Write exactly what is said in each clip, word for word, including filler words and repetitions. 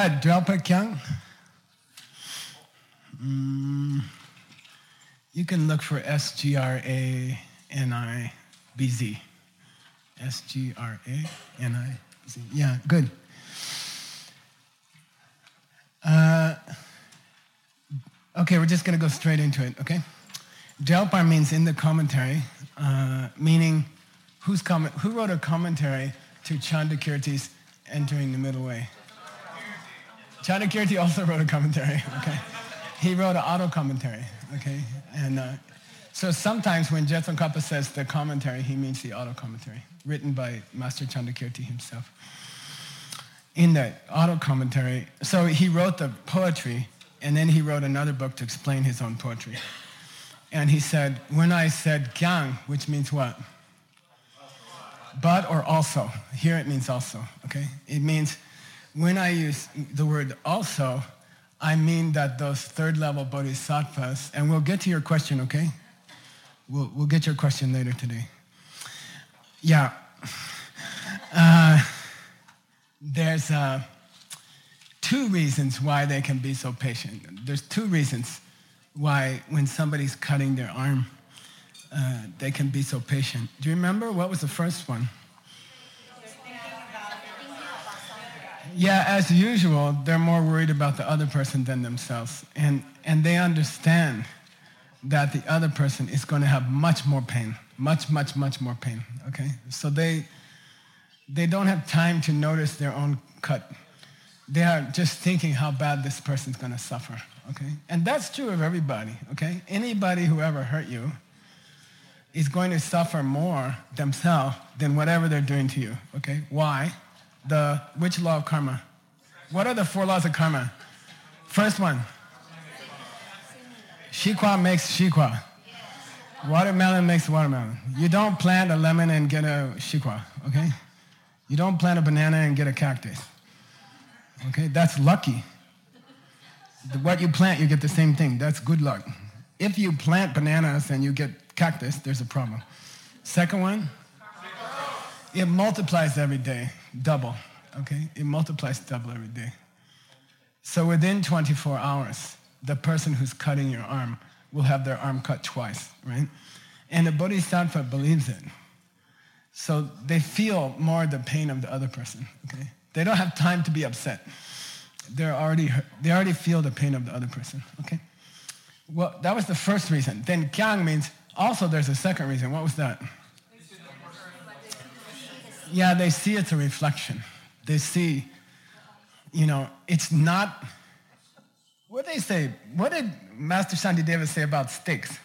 that Drelpa Kyung? Mm, you can look for S G R A N I B Z. S G R A N I B Z. Yeah, good. Uh, okay, we're just going to go straight into it, okay? Drelpa means in the commentary, uh, meaning who's comment, who wrote a commentary to Chandakirti's Entering the Middle Way? Chandakirti also wrote a commentary, okay? He wrote an auto commentary, okay? And uh, so sometimes when Jetsun Kappa says the commentary, he means the auto commentary, written by Master Chandakirti himself. In the auto commentary, so he wrote the poetry, and then he wrote another book to explain his own poetry. And he said, when I said kyang, which means what? But or also. Here it means also, okay? It means when I use the word also, I mean that those third level bodhisattvas, and we'll get to your question, okay? We'll, we'll get your question later today. Yeah. Uh, there's uh, two reasons why they can be so patient. There's two reasons why when somebody's cutting their arm, uh, they can be so patient. Do you remember what was the first one? Yeah, as usual, they're more worried about the other person than themselves. And, and they understand that the other person is going to have much more pain, much, much, much more pain, okay? So they, they don't have time to notice their own cut. They are just thinking how bad this person's going to suffer, okay? And that's true of everybody, okay? Anybody who ever hurt you is going to suffer more themselves than whatever they're doing to you, okay? Why? The, which law of karma? What are the four laws of karma? First one. Shikwa makes shikwa. Watermelon makes watermelon. You don't plant a lemon and get a shikwa, okay? You don't plant a banana and get a cactus. Okay, that's lucky. What you plant, you get the same thing. That's good luck. If you plant bananas and you get cactus, there's a problem. Second one, it multiplies every day, double, okay? It multiplies double every day. So within twenty-four hours, the person who's cutting your arm will have their arm cut twice, right? And the bodhisattva believes it. So they feel more the pain of the other person, okay? They don't have time to be upset. They're already, they already feel the pain of the other person, okay? Well, that was the first reason. Then kyang means also there's a second reason. What was that? Yeah, they see it's a reflection. They see, you know, it's not, what did they say? What did Master Shantideva say about sticks?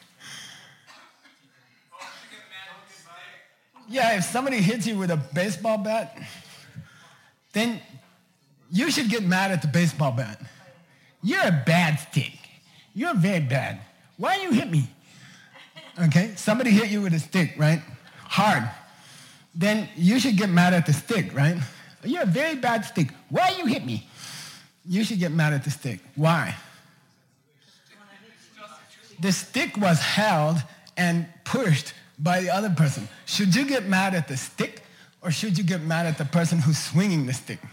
Yeah, if somebody hits you with a baseball bat, then you should get mad at the baseball bat. You're a bad stick. You're very bad. Why you hit me? Okay, somebody hit you with a stick, right? Hard. Then you should get mad at the stick, right? You're a very bad stick. Why you hit me? You should get mad at the stick. Why? The stick was held and pushed by the other person. Should you get mad at the stick or should you get mad at the person who's swinging the stick?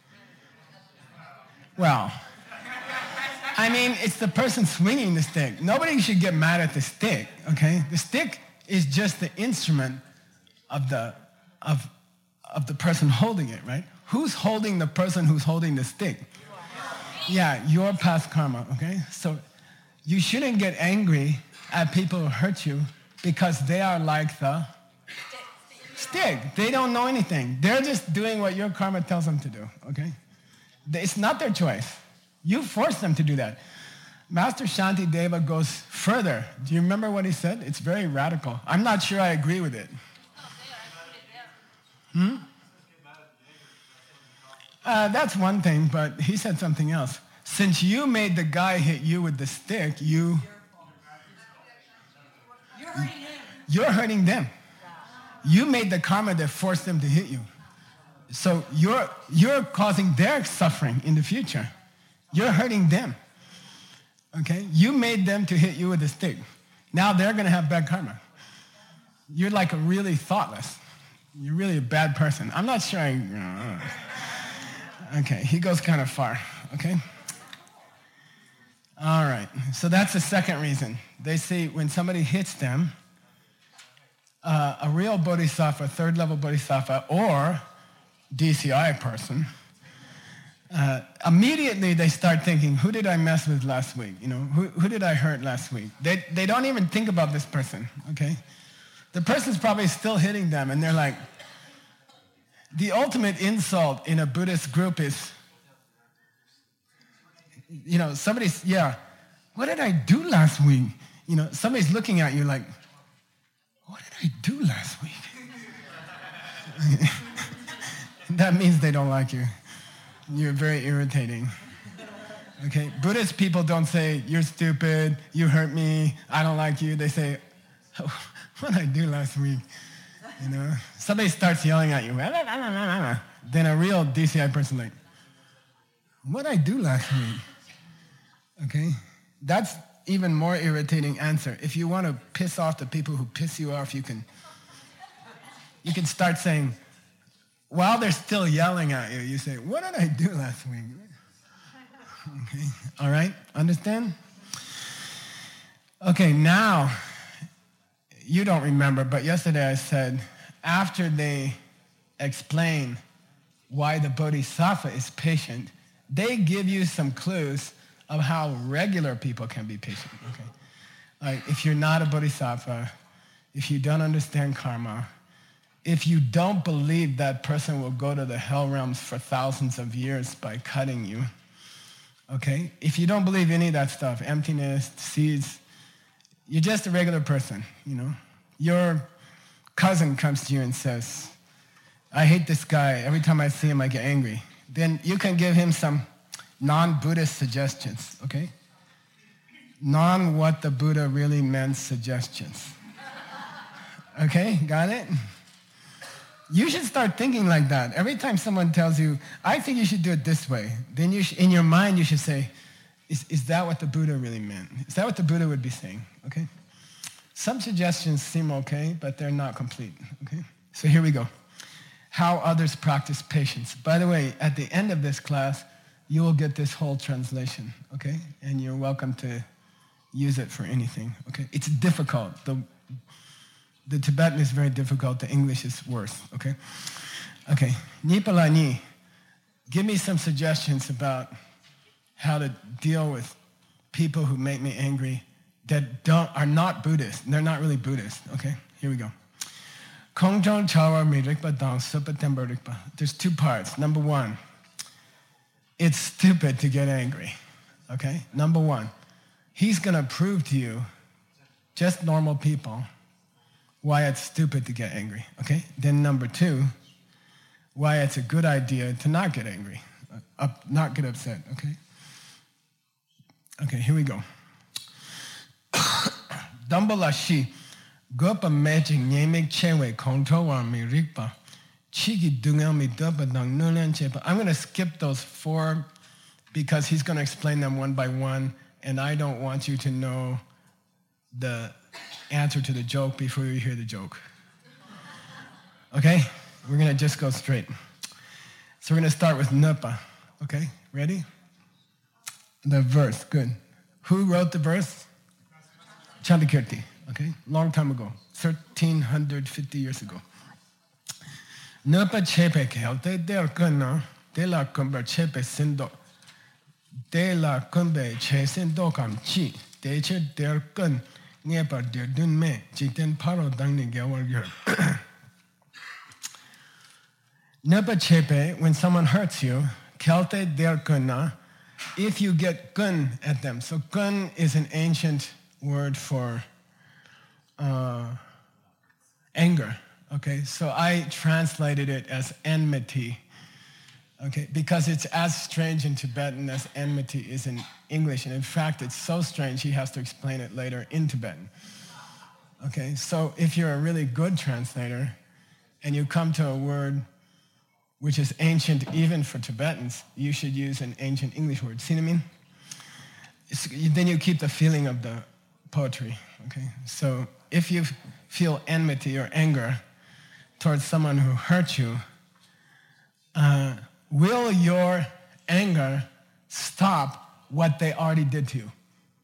Well, I mean, it's the person swinging the stick. Nobody should get mad at the stick, okay? The stick is just the instrument of the of of the person holding it, right? Who's holding the person who's holding the stick? Yeah, your past karma, okay? So you shouldn't get angry at people who hurt you because they are like the stick. They don't know anything. They're just doing what your karma tells them to do, okay? It's not their choice. You force them to do that. Master Shantideva goes further. Do you remember what he said? It's very radical. I'm not sure I agree with it. Hmm? Uh, that's one thing, but he said something else. Since you made the guy hit you with the stick, you... You're hurting him. You're hurting them. You made the karma that forced them to hit you. So you're, you're causing their suffering in the future. You're hurting them. Okay? You made them to hit you with a stick. Now they're going to have bad karma. You're like a really thoughtless. You're really a bad person. I'm not sure I... Okay, he goes kind of far, okay? All right, so that's the second reason. They say when somebody hits them, uh, a real bodhisattva, third level bodhisattva, or D C I person, uh, immediately they start thinking, who did I mess with last week? You know, who, who did I hurt last week? They, they don't even think about this person, okay? The person's probably still hitting them, and they're like, the ultimate insult in a Buddhist group is, you know, somebody's, yeah, what did I do last week? You know, somebody's looking at you like, what did I do last week? That means they don't like you. You're very irritating. Okay, Buddhist people don't say, you're stupid, you hurt me, I don't like you. They say, oh, what did I do last week? You know, somebody starts yelling at you. Then a real D C I person like, what did I do last week? Okay, that's even more irritating answer. If you want to piss off the people who piss you off, you can, you can start saying, while they're still yelling at you, you say, what did I do last week? Okay, all right, understand? Okay, now, you don't remember, but yesterday I said, after they explain why the bodhisattva is patient, they give you some clues of how regular people can be patient, okay? Like, if you're not a bodhisattva, if you don't understand karma, if you don't believe that person will go to the hell realms for thousands of years by cutting you, okay? If you don't believe any of that stuff, emptiness, seeds, you're just a regular person, you know? Your cousin comes to you and says, I hate this guy. Every time I see him, I get angry. Then you can give him some non-Buddhist suggestions, okay? Non-what the Buddha really meant suggestions. Okay, got it? You should start thinking like that. Every time someone tells you, I think you should do it this way, then you sh- in your mind you should say, is, is that what the Buddha really meant? Is that what the Buddha would be saying, okay? Some suggestions seem okay, but they're not complete, okay? So here we go. How others practice patience. By the way, at the end of this class, you will get this whole translation, okay? And you're welcome to use it for anything, okay? It's difficult. The, the Tibetan is very difficult. The English is worse, okay? Okay, Nipala Ni, give me some suggestions about how to deal with people who make me angry that don't, are not Buddhist. They're not really Buddhist, okay? Here we go. Kongzhong Chawa Mirikpa Dang Supa Temba Rikpa. There's two parts. Number one, it's stupid to get angry, okay? Number one, he's gonna prove to you, just normal people, why it's stupid to get angry, okay? Then number two, why it's a good idea to not get angry, uh, not get upset, okay? Okay, here we go. Dambala shi, gopa magic nyemik chewe kongtowa mi rikpa. Chigi dunga mi dopa dang nulan chepa. I'm going to skip those four because he's going to explain them one by one, and I don't want you to know the answer to the joke before you hear the joke. Okay? We're going to just go straight. So we're going to start with Nupa. Okay? Ready? The verse. Good. Who wrote the verse? Chandakirti. Okay? Long time ago. thirteen fifty years ago. Nupa chepe kelte del kuna de la kumba chepe sindo de la kumbe che sindo kam chi de che del kun nepa de dun me jiten paro dangni gawar yer. Nupa chepe, when someone hurts you, kelte del kuna, if you get gun at them. So gun is an ancient word for uh, anger. Okay, so I translated it as enmity, okay, because it's as strange in Tibetan as enmity is in English. And in fact, it's so strange, he has to explain it later in Tibetan. Okay, so if you're a really good translator and you come to a word which is ancient even for Tibetans, you should use an ancient English word. See what I mean? It's, then you keep the feeling of the poetry, okay? So if you feel enmity or anger towards someone who hurt you, uh, will your anger stop what they already did to you?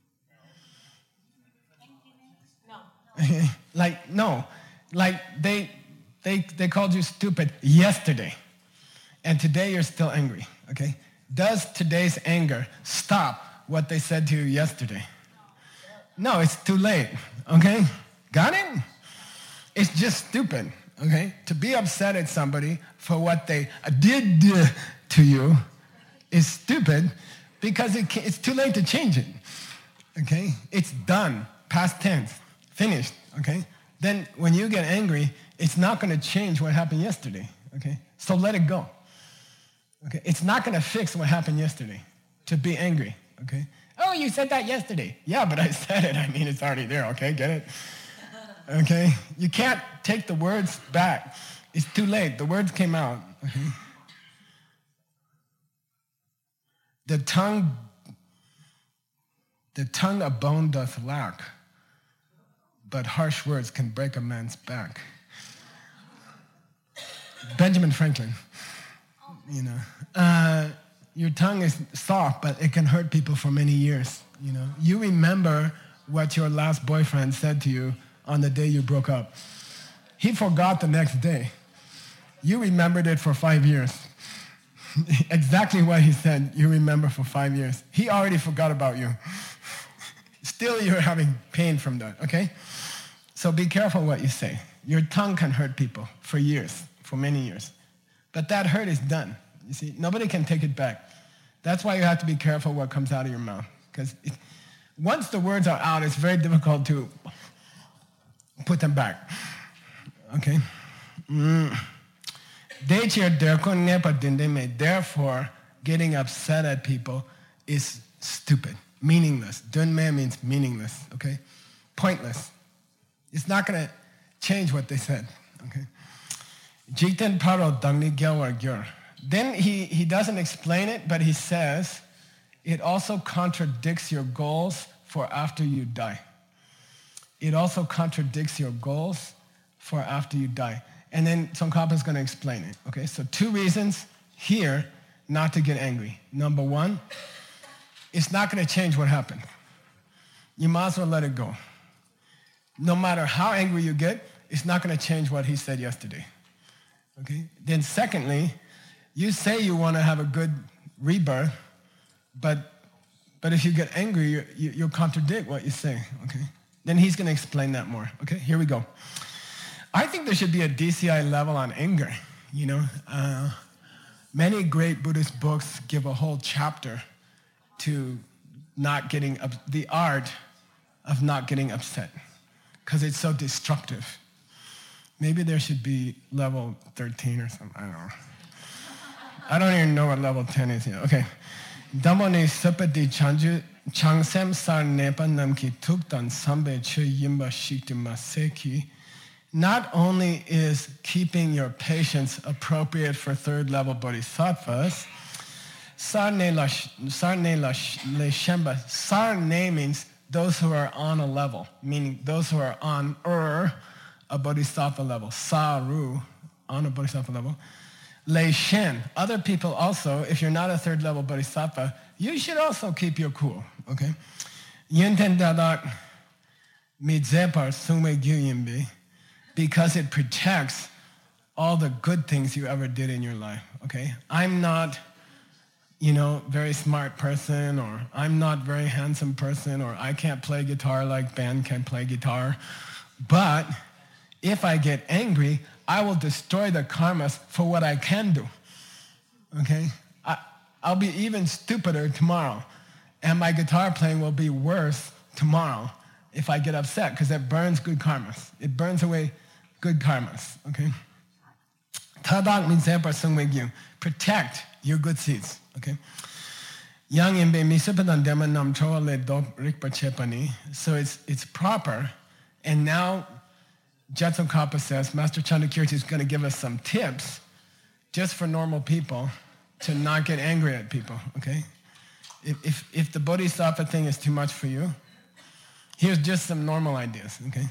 No. Like, no. Like, they, they, they called you stupid yesterday, and today you're still angry, okay? Does today's anger stop what they said to you yesterday? No, it's too late, okay? Got it? It's just stupid, okay? To be upset at somebody for what they did to you is stupid because it it's too late to change it, okay? It's done, past tense, finished, okay? Then when you get angry, it's not going to change what happened yesterday, okay? So let it go, okay? It's not going to fix what happened yesterday to be angry, okay? Oh, you said that yesterday. Yeah, but I said it. I mean, it's already there, okay? Get it? Okay? You can't take the words back. It's too late. The words came out, okay? The tongue, the tongue a bone doth lack, but harsh words can break a man's back. Benjamin Franklin, you know. Uh, your tongue is soft, but it can hurt people for many years, you know. You remember what your last boyfriend said to you on the day you broke up. He forgot the next day. You remembered it for five years. Exactly what he said, you remember for five years. He already forgot about you. Still, you're having pain from that, okay? So be careful what you say. Your tongue can hurt people for years, for many years. But that hurt is done. You see, nobody can take it back. That's why you have to be careful what comes out of your mouth. Because once the words are out, it's very difficult to put them back. Okay? Mm. Therefore, getting upset at people is stupid, meaningless. Dunme means meaningless, okay? Pointless. It's not going to change what they said, okay? Jikten paro dangni gyawar gyur. Then he, he doesn't explain it, but he says it also contradicts your goals for after you die. It also contradicts your goals for after you die. And then Tsongkhapa is going to explain it. Okay, so two reasons here not to get angry. Number one, it's not going to change what happened. You might as well let it go. No matter how angry you get, it's not going to change what he said yesterday. Okay. Then secondly, you say you want to have a good rebirth, but but if you get angry, you, you, you'll contradict what you say. Okay. Then he's going to explain that more. Okay. Here we go. I think there should be a D C I level on anger. You know, uh, many great Buddhist books give a whole chapter to not getting up, the art of not getting upset, because it's so destructive. Maybe there should be level thirteen or something. I don't know. I don't even know what level ten is yet. Okay. Damoni sapati chanju changsem sar nepa namki tuktan sambe chu yimba shikti maseki. Not only is keeping your patience appropriate for third level bodhisattvas, sarne la sarne la le shemba. Sarne means those who are on a level, meaning those who are on er, a bodhisattva level. Saru, on a bodhisattva level. Le shen, other people also, if you're not a third level bodhisattva, you should also keep your cool, okay? Yenten dadak midzepar sungme gyuyimbi, because it protects all the good things you ever did in your life, okay? I'm not, you know, very smart person, or I'm not very handsome person, or I can't play guitar like Ben can play guitar, but if I get angry, I will destroy the karmas for what I can do, okay? I, I'll be even stupider tomorrow, and my guitar playing will be worse tomorrow if I get upset, because it burns good karmas. It burns away good karmas, okay? Tadak means protect your good seeds, okay? Yang imbe misipadan dema nam choa le dok rikpa chepani. So it's it's proper, and now Jetsun Kappa says Master Chandrakirti is going to give us some tips just for normal people to not get angry at people, okay? If if, if the bodhisattva thing is too much for you, here's just some normal ideas, okay?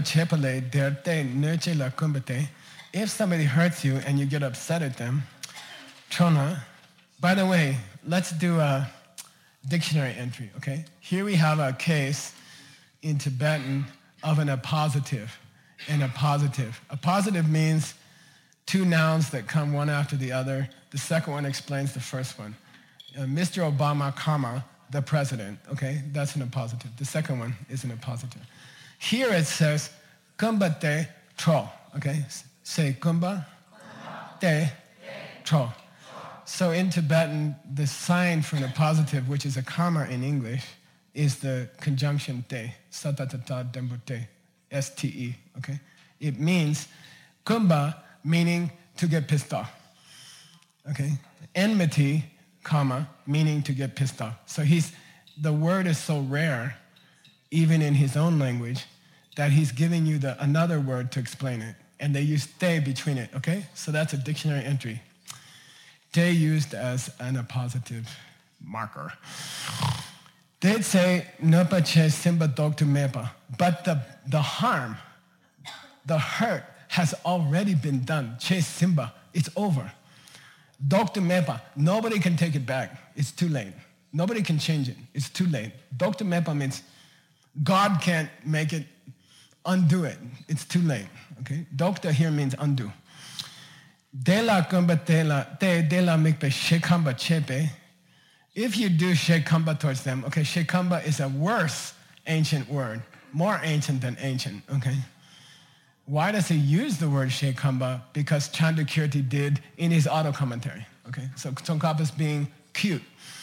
If somebody hurts you and you get upset at them, Chona. By the way, let's do a dictionary entry, okay? Here we have a case in Tibetan of an appositive and a positive. A positive means two nouns that come one after the other. The second one explains the first one. Uh, Mister Obama, comma, the president, okay? That's an appositive. The second one is an appositive. Here it says, kumba te tro, okay? Say kumba te tro. So in Tibetan, the sign for an appositive, which is a comma in English, is the conjunction te, satatata dembute, S T E, okay? It means kumba, meaning to get pissed off, okay? Enmity, comma, meaning to get pissed off. So he's, the word is so rare, even in his own language, that he's giving you the, another word to explain it. And they use te between it, okay? So that's a dictionary entry. Te used as an appositive marker. They'd say, Nopa che simba dog to mepa. But the, the harm, the hurt has already been done. Che simba, it's over. Dog to mepa, nobody can take it back. It's too late. Nobody can change it. It's too late. Dog to mepa means God can't make it, undo it. It's too late, okay? Dokta here means undo. Dela kumba tela, te dela mikpe shekamba chepe. If you do shekamba towards them, okay, shekamba is a worse ancient word, more ancient than ancient, okay? Why does he use the word shekamba? Because Chandrakirti did in his auto commentary, okay? So Tsongkhapa is being cute,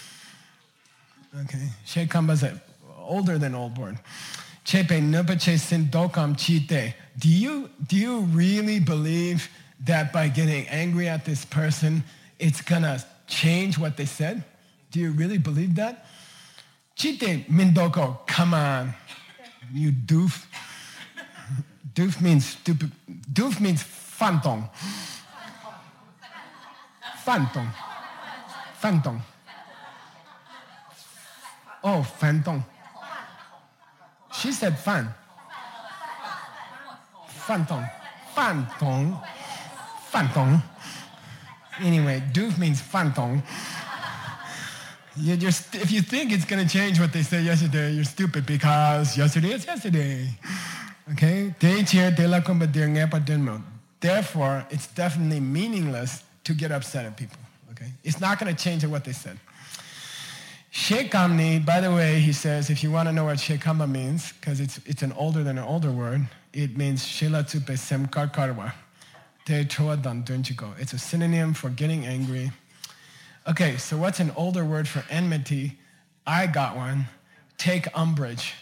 okay? Shekamba is an older than old word. Chepe nupache sindokam chite. Do you, do you really believe that by getting angry at this person, it's gonna change what they said? Do you really believe that? Chite mindoko, come on, you doof. Doof means stupid. Doof means fantong. Fantong. Fantong. Oh, fantong. She said fan. Fantong. Fantong. Fantong. Anyway, doof means fantong. You're, you're st- if you think it's going to change what they said yesterday, you're stupid because yesterday is yesterday. Okay? Therefore, it's definitely meaningless to get upset at people. Okay? It's not going to change what they said. Shekamni, by the way, he says, if you want to know what Shekamba means, because it's it's an older than an older word, it means Shilatsupe Semkarkarwa. Te Choadan Dunchiko. It's a synonym for getting angry. Okay, so what's an older word for enmity? I got one. Take umbrage.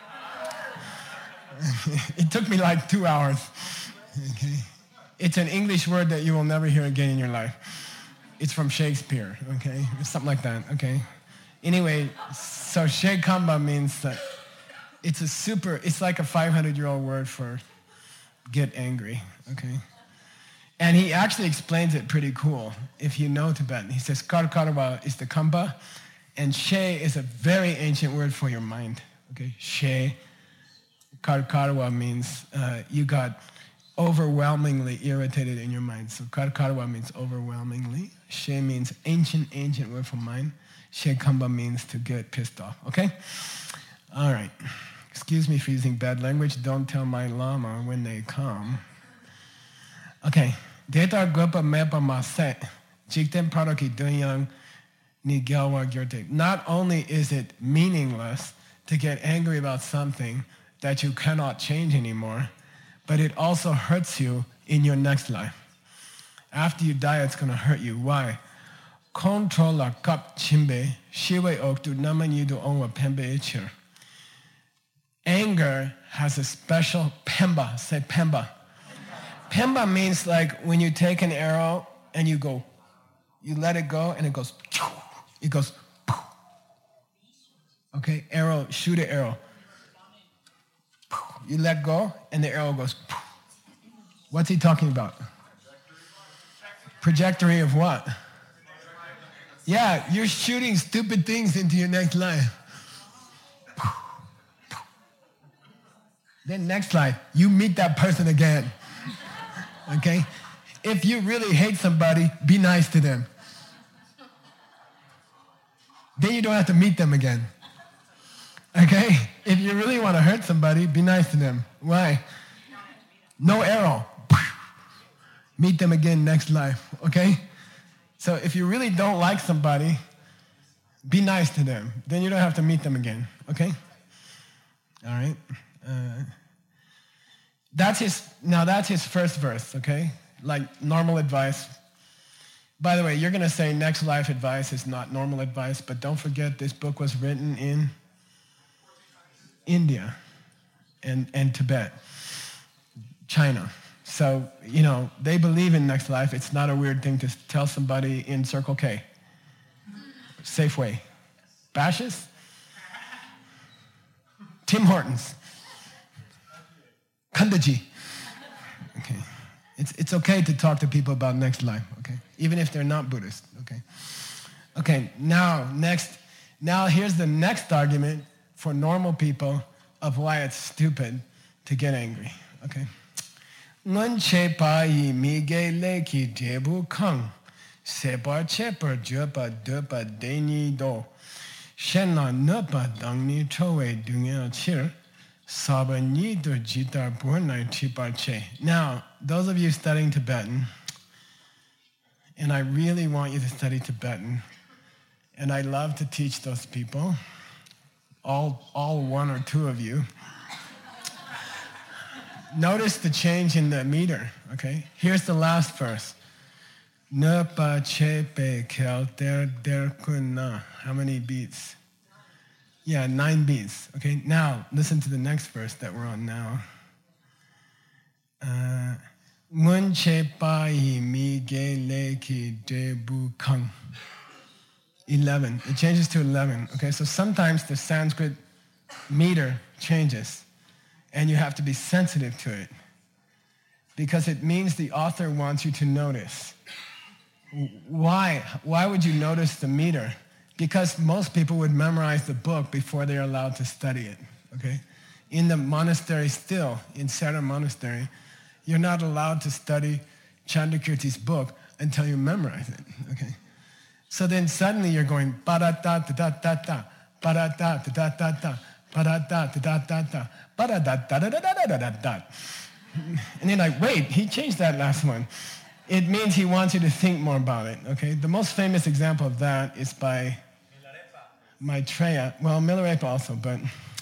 It took me like two hours. Okay. It's an English word that you will never hear again in your life. It's from Shakespeare, okay? It's something like that, okay? Anyway, so Shekamba means that it's a super, it's like a five hundred year old word for get angry, okay? And he actually explains it pretty cool if you know Tibetan. He says Karkarwa is the kamba, and she is a very ancient word for your mind, okay? She, Karkarwa means uh, you got overwhelmingly irritated in your mind. So Karkarwa means overwhelmingly. She means ancient, ancient word for mind. Shekamba means to get pissed off, okay? All right. Excuse me for using bad language. Don't tell my lama when they come. Okay. Deta gopa mepa maset. Jikten paraki dunyang ni gyalwa gyurte. Not only is it meaningless to get angry about something that you cannot change anymore, but it also hurts you in your next life. After you die, it's going to hurt you. Why? Controla kap chimbe, shiwe oktu namanyidu onwa pembe ichir. Anger has a special pemba. Say pemba. Pemba means like when you take an arrow and you go, you let it go and it goes, it goes, okay, arrow, shoot an arrow. You let go and the arrow goes, what's he talking about? Trajectory of what? Yeah, you're shooting stupid things into your next life. Then next life, you meet that person again. Okay? If you really hate somebody, be nice to them. then you don't have to meet them again. Okay? If you really want to hurt somebody, be nice to them. Why? No arrow. Meet them again next life. Okay? So if you really don't like somebody, be nice to them. Then you don't have to meet them again. Okay? All right? Uh, that's his, now that's his first verse, okay? Like normal advice. By the way, you're going to say next life advice is not normal advice, but don't forget this book was written in India and, and Tibet, China. So, you know, they believe in next life. It's not a weird thing to tell somebody in Circle K, Safeway, Bashas', Tim Hortons, Kandaji. Okay. It's, it's okay to talk to people about next life, okay? Even if they're not Buddhist, okay? Okay, now, next, now here's the next argument for normal people of why it's stupid to get angry, okay? Ngun che pa yi mi ge le ki debu kang, sepa chepa jepa depa deni do, shenna nepa dangni chowe dunya chir, saba ni do jitar bornai chipa che. Now, those of you studying Tibetan, and I really want you to study Tibetan, and I love to teach those people, all, all one or two of you. Notice the change in the meter, okay? Here's the last verse. Ne pa che pe kel der der kunna. How many beats? Yeah, nine beats, okay? Now, listen to the next verse that we're on now. Ngun che pa yi mi ge le ki de bu kang. eleven. It changes to eleven. Okay, so sometimes the Sanskrit meter changes, and you have to be sensitive to it because it means the author wants you to notice. Why? Why would you notice the meter? Because most people would memorize the book before they're allowed to study it. Okay, in the monastery still, in Sera Monastery, you're not allowed to study Chandrakirti's book until you memorize it, okay? So then suddenly you're going ba-da-da-da-da-da-da, ba-da-da-da-da-da-da, ba-da-da-da-da-da-da, ba-da-da-da-da-da-da-da-da. And then like, wait, he changed that last one. It means he wants you to think more about it, okay? The most famous example of that is by Maitreya. Well, Milarepa also, but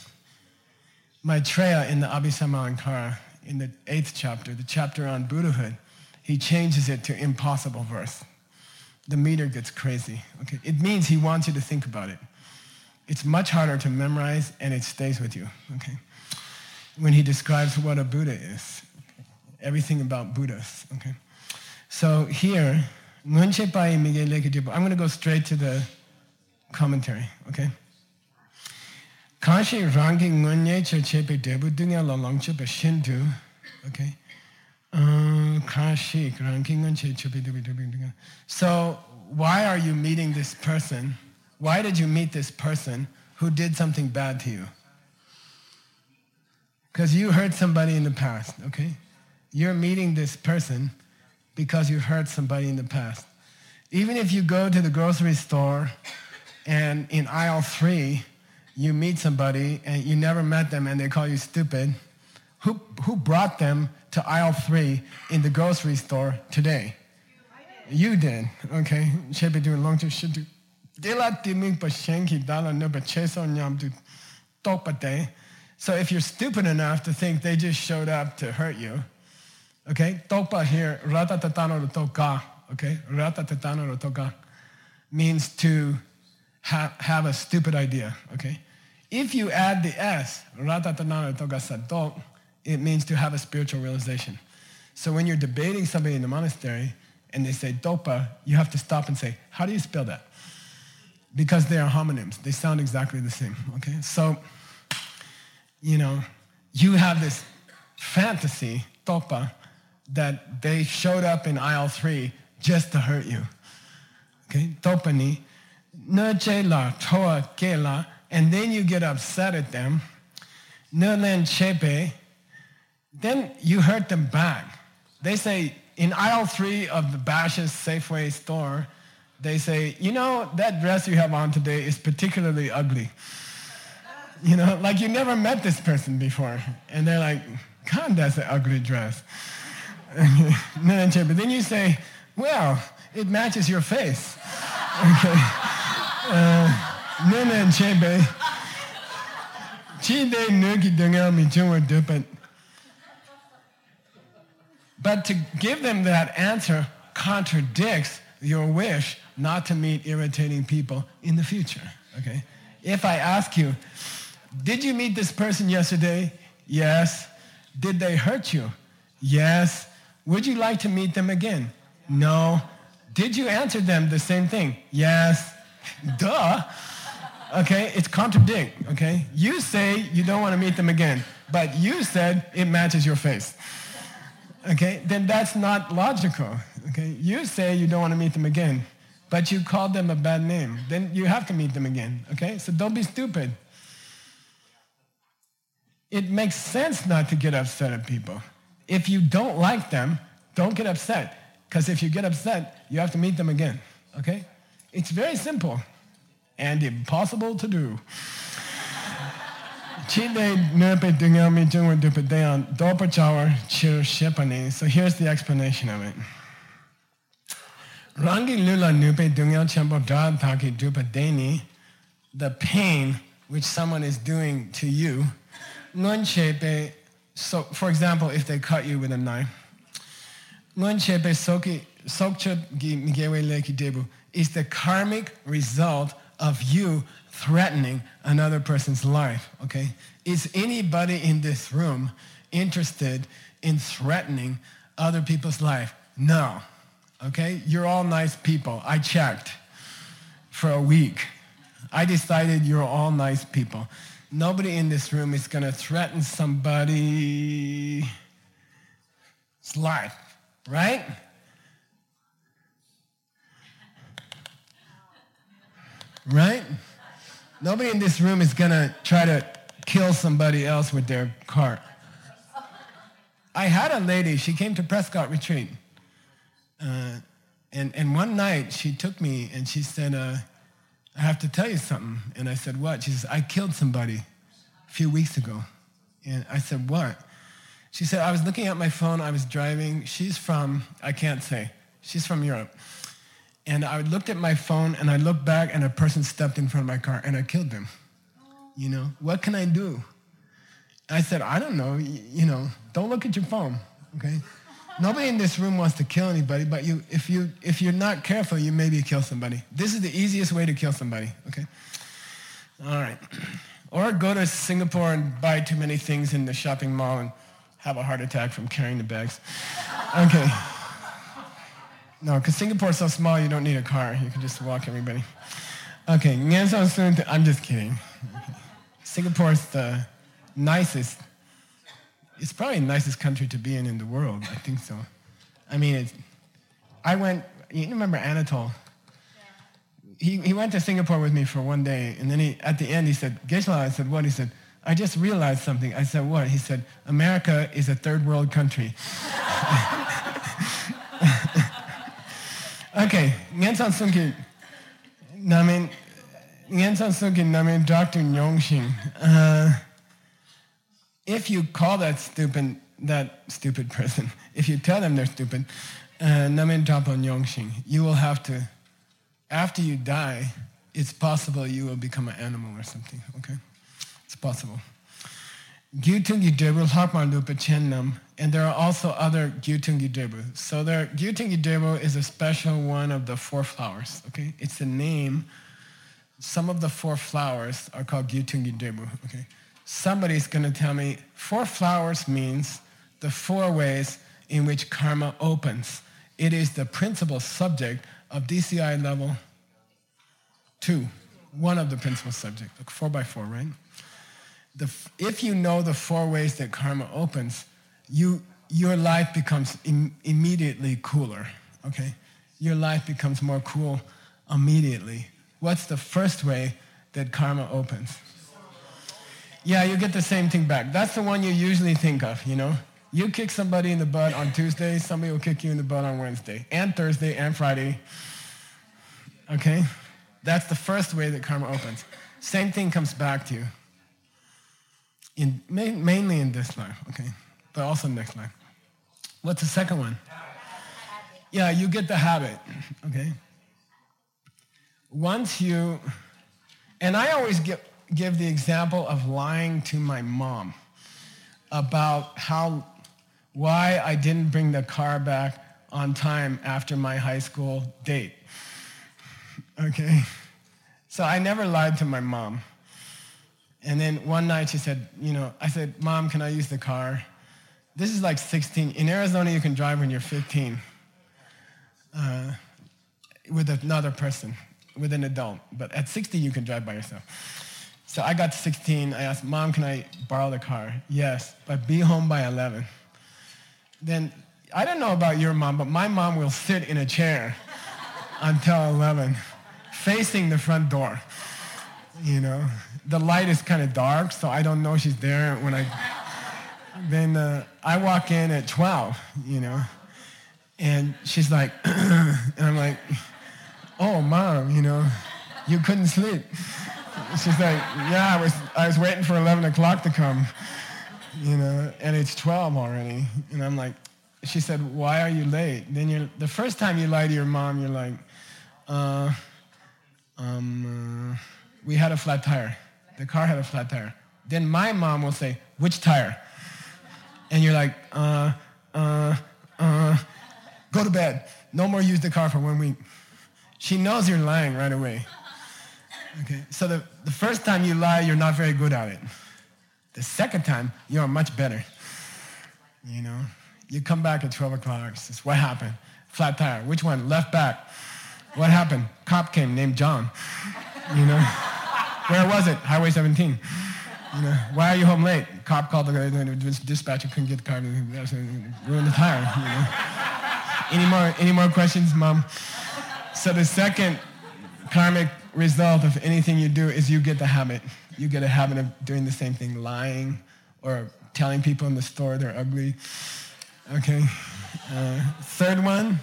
Maitreya in the Abhisamalankara, in the eighth chapter, the chapter on Buddhahood, he changes it to impossible verse. The meter gets crazy. Okay, it means he wants you to think about it. It's much harder to memorize, and it stays with you. Okay, when he describes what a Buddha is, everything about Buddhas. Okay, so here, I'm going to go straight to the commentary. Okay. Kanshi rangi ngunye che chepe debu dunya la longche pe shindu, okay? Kanshi rangi ngunye chepe debu dunya. So why are you meeting this person? Why did you meet this person who did something bad to you? Because you hurt somebody in the past, okay? You're meeting this person because you hurt somebody in the past. Even if you go to the grocery store and in aisle three, you meet somebody and you never met them and they call you stupid, who who brought them to aisle three in the grocery store today? You did, okay? So if you're stupid enough to think they just showed up to hurt you, okay? Topa here, ratatatano toka, okay? Ratatatano toka means to have, have a stupid idea, okay? If you add the S, it means to have a spiritual realization. So when you're debating somebody in the monastery and they say dopa, you have to stop and say, how do you spell that? Because they are homonyms. They sound exactly the same, okay? So, you know, you have this fantasy, dopa, that they showed up in aisle three just to hurt you, okay? Dopani, ne la toa ke la, and then you get upset at them, then you hurt them back. They say, in aisle three of the Bashas' Safeway store, They say, you know, that dress you have on today is particularly ugly. You know, like you never met this person before. And they're like, God, that's an ugly dress. But then you say, well, it matches your face. Okay. But to give them that answer contradicts your wish not to meet irritating people in the future, okay? If I ask you, did you meet this person yesterday? Yes. Did they hurt you? Yes. Would you like to meet them again? No. Did you answer them the same thing? Yes. Duh. Okay, it's contradict, okay? You say you don't want to meet them again, but you said it matches your face. Okay, then that's not logical, okay? You say you don't want to meet them again, but you called them a bad name. Then you have to meet them again, okay? So don't be stupid. It makes sense not to get upset at people. If you don't like them, don't get upset. Because if you get upset, you have to meet them again, okay? It's very simple and impossible to do. So here's the explanation of it. The pain which someone is doing to you, so for example, if they cut you with a knife, is the karmic result of you threatening another person's life, okay? Is anybody in this room interested in threatening other people's life? No, okay? You're all nice people. I checked for a week. I decided you're all nice people. Nobody in this room is going to threaten somebody's life, right? Right? Nobody in this room is going to try to kill somebody else with their car. I had a lady, she came to Prescott Retreat. Uh, and, and one night she took me and she said, uh, I have to tell you something. And I said, what? She says, I killed somebody a few weeks ago. And I said, what? She said, I was looking at my phone, I was driving. She's from, I can't say, she's from Europe. And I looked at my phone, and I looked back, and a person stepped in front of my car, and I killed them. You know, what can I do? I said, I don't know. You, you know, don't look at your phone, okay? Nobody in this room wants to kill anybody, but you, if, you, if you're not careful, you maybe kill somebody. This is the easiest way to kill somebody, okay? All right. Or go to Singapore and buy too many things in the shopping mall and have a heart attack from carrying the bags. Okay. No, because Singapore is so small, you don't need a car. You can just walk everybody. Okay, I'm just kidding. Singapore is the nicest, it's probably the nicest country to be in in the world. I think so. I mean, it's, I went, you remember Anatole? He, he went to Singapore with me for one day, and then he, at the end he said, Geshe-la, I said, what? He said, I just realized something. I said, what? He said, America is a third world country. Okay, Ngensan Sunki, Namin, Ngensan Sunki, Namin, Doctor Nyongxing. Uh, if you call that stupid, that stupid person, if you tell them they're stupid, uh, Namin Drapa Nyongxing, you will have to, after you die, it's possible you will become an animal or something, okay? It's possible. Gyutungi Debu, Hakman Lupa Chennam, and there are also other Gyutungi Debu. So there, Gyutungi Debu is a special one of the four flowers, okay? It's the name. Some of the four flowers are called Gyutungi Debu, okay? Somebody's going to tell me four flowers means the four ways in which karma opens. It is the principal subject of D C I level two, one of the principal subjects, like four by four, right? The, if you know the four ways that karma opens, you, your life becomes im- immediately cooler, okay? Your life becomes more cool immediately. What's the first way that karma opens? Yeah, you get the same thing back. That's the one you usually think of, you know? You kick somebody in the butt on Tuesday, somebody will kick you in the butt on Wednesday, and Thursday, and Friday. Okay? That's the first way that karma opens. Same thing comes back to you. In, mainly in this life, okay? But also next life. What's the second one? Yeah, you get the habit, okay? Once you, and I always give, give the example of lying to my mom about how, why I didn't bring the car back on time after my high school date, okay? So I never lied to my mom. And then one night she said, you know, I said, Mom, can I use the car? This is like sixteen. In Arizona, you can drive when you're fifteen uh, with another person, with an adult. But at sixteen, you can drive by yourself. So I got to sixteen. I asked, Mom, can I borrow the car? Yes, but be home by eleven. Then, I don't know about your mom, but my mom will sit in a chair until eleven, facing the front door. You know, the light is kind of dark, so I don't know she's there when I... Then uh, I walk in at twelve, you know, and she's like, and I'm like, oh, Mom, you know, you couldn't sleep. She's like, yeah, I was I was waiting for eleven o'clock to come, you know, and it's twelve already. And I'm like, she said, why are you late? Then you're, the first time you lie to your mom, you're like, uh, um, uh, we had a flat tire. The car had a flat tire. Then my mom will say, which tire? And you're like, uh, uh, uh, go to bed. No more use the car for one week. She knows you're lying right away. Okay, so the, the first time you lie, you're not very good at it. The second time, you're much better. You know, you come back at twelve o'clock, says, what happened? Flat tire. Which one? Left back. What happened? Cop came named John. You know, where was it? Highway seventeen. You know, why are you home late? Cop called the dispatcher, couldn't get the car, ruined the tire. You know? Any more, any more questions, Mom? So the second karmic result of anything you do is you get the habit. You get a habit of doing the same thing, lying or telling people in the store they're ugly. Okay. Uh, third one.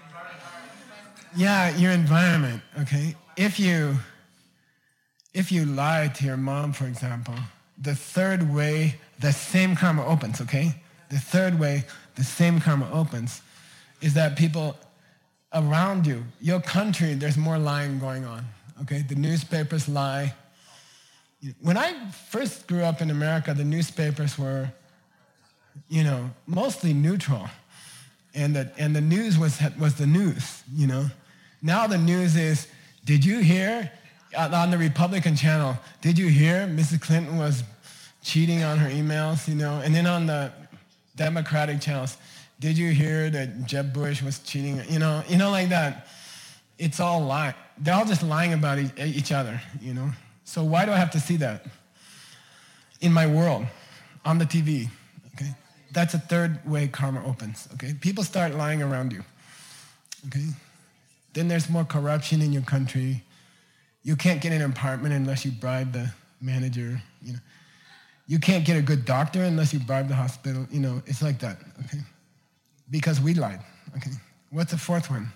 Yeah, your environment. Okay. If you, if you lie to your mom, for example, the third way, the same karma opens, okay? The third way, the same karma opens, is that people around you, your country, there's more lying going on, okay? The newspapers lie. When I first grew up in America, the newspapers were, you know, mostly neutral. And the, and the news was, was the news, you know? Now the news is, did you hear? On the Republican channel, did you hear Missus Clinton was cheating on her emails, you know? And then on the Democratic channels, did you hear that Jeb Bush was cheating? You know, you know, like that. It's all lie. They're all just lying about each other, you know? So why do I have to see that? In my world, on the T V, okay? That's a third way karma opens, okay? People start lying around you, okay? Then there's more corruption in your country. You can't get an apartment unless you bribe the manager, you know. You can't get a good doctor unless you bribe the hospital, you know. It's like that, okay? Because we lied, okay? What's the fourth one?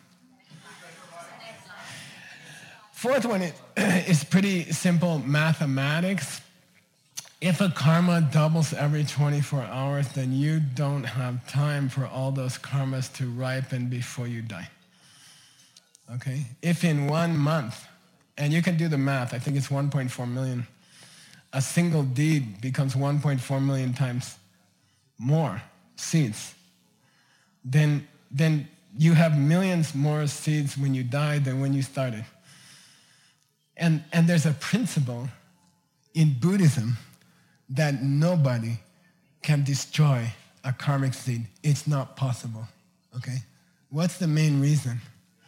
Fourth one is, is pretty simple mathematics. If a karma doubles every twenty-four hours, then you don't have time for all those karmas to ripen before you die, okay? If in one month, and you can do the math, I think it's one point four million. A single deed becomes one point four million times more seeds. Then, then you have millions more seeds when you die than when you started. And, and there's a principle in Buddhism that nobody can destroy a karmic seed. It's not possible, okay? What's the main reason?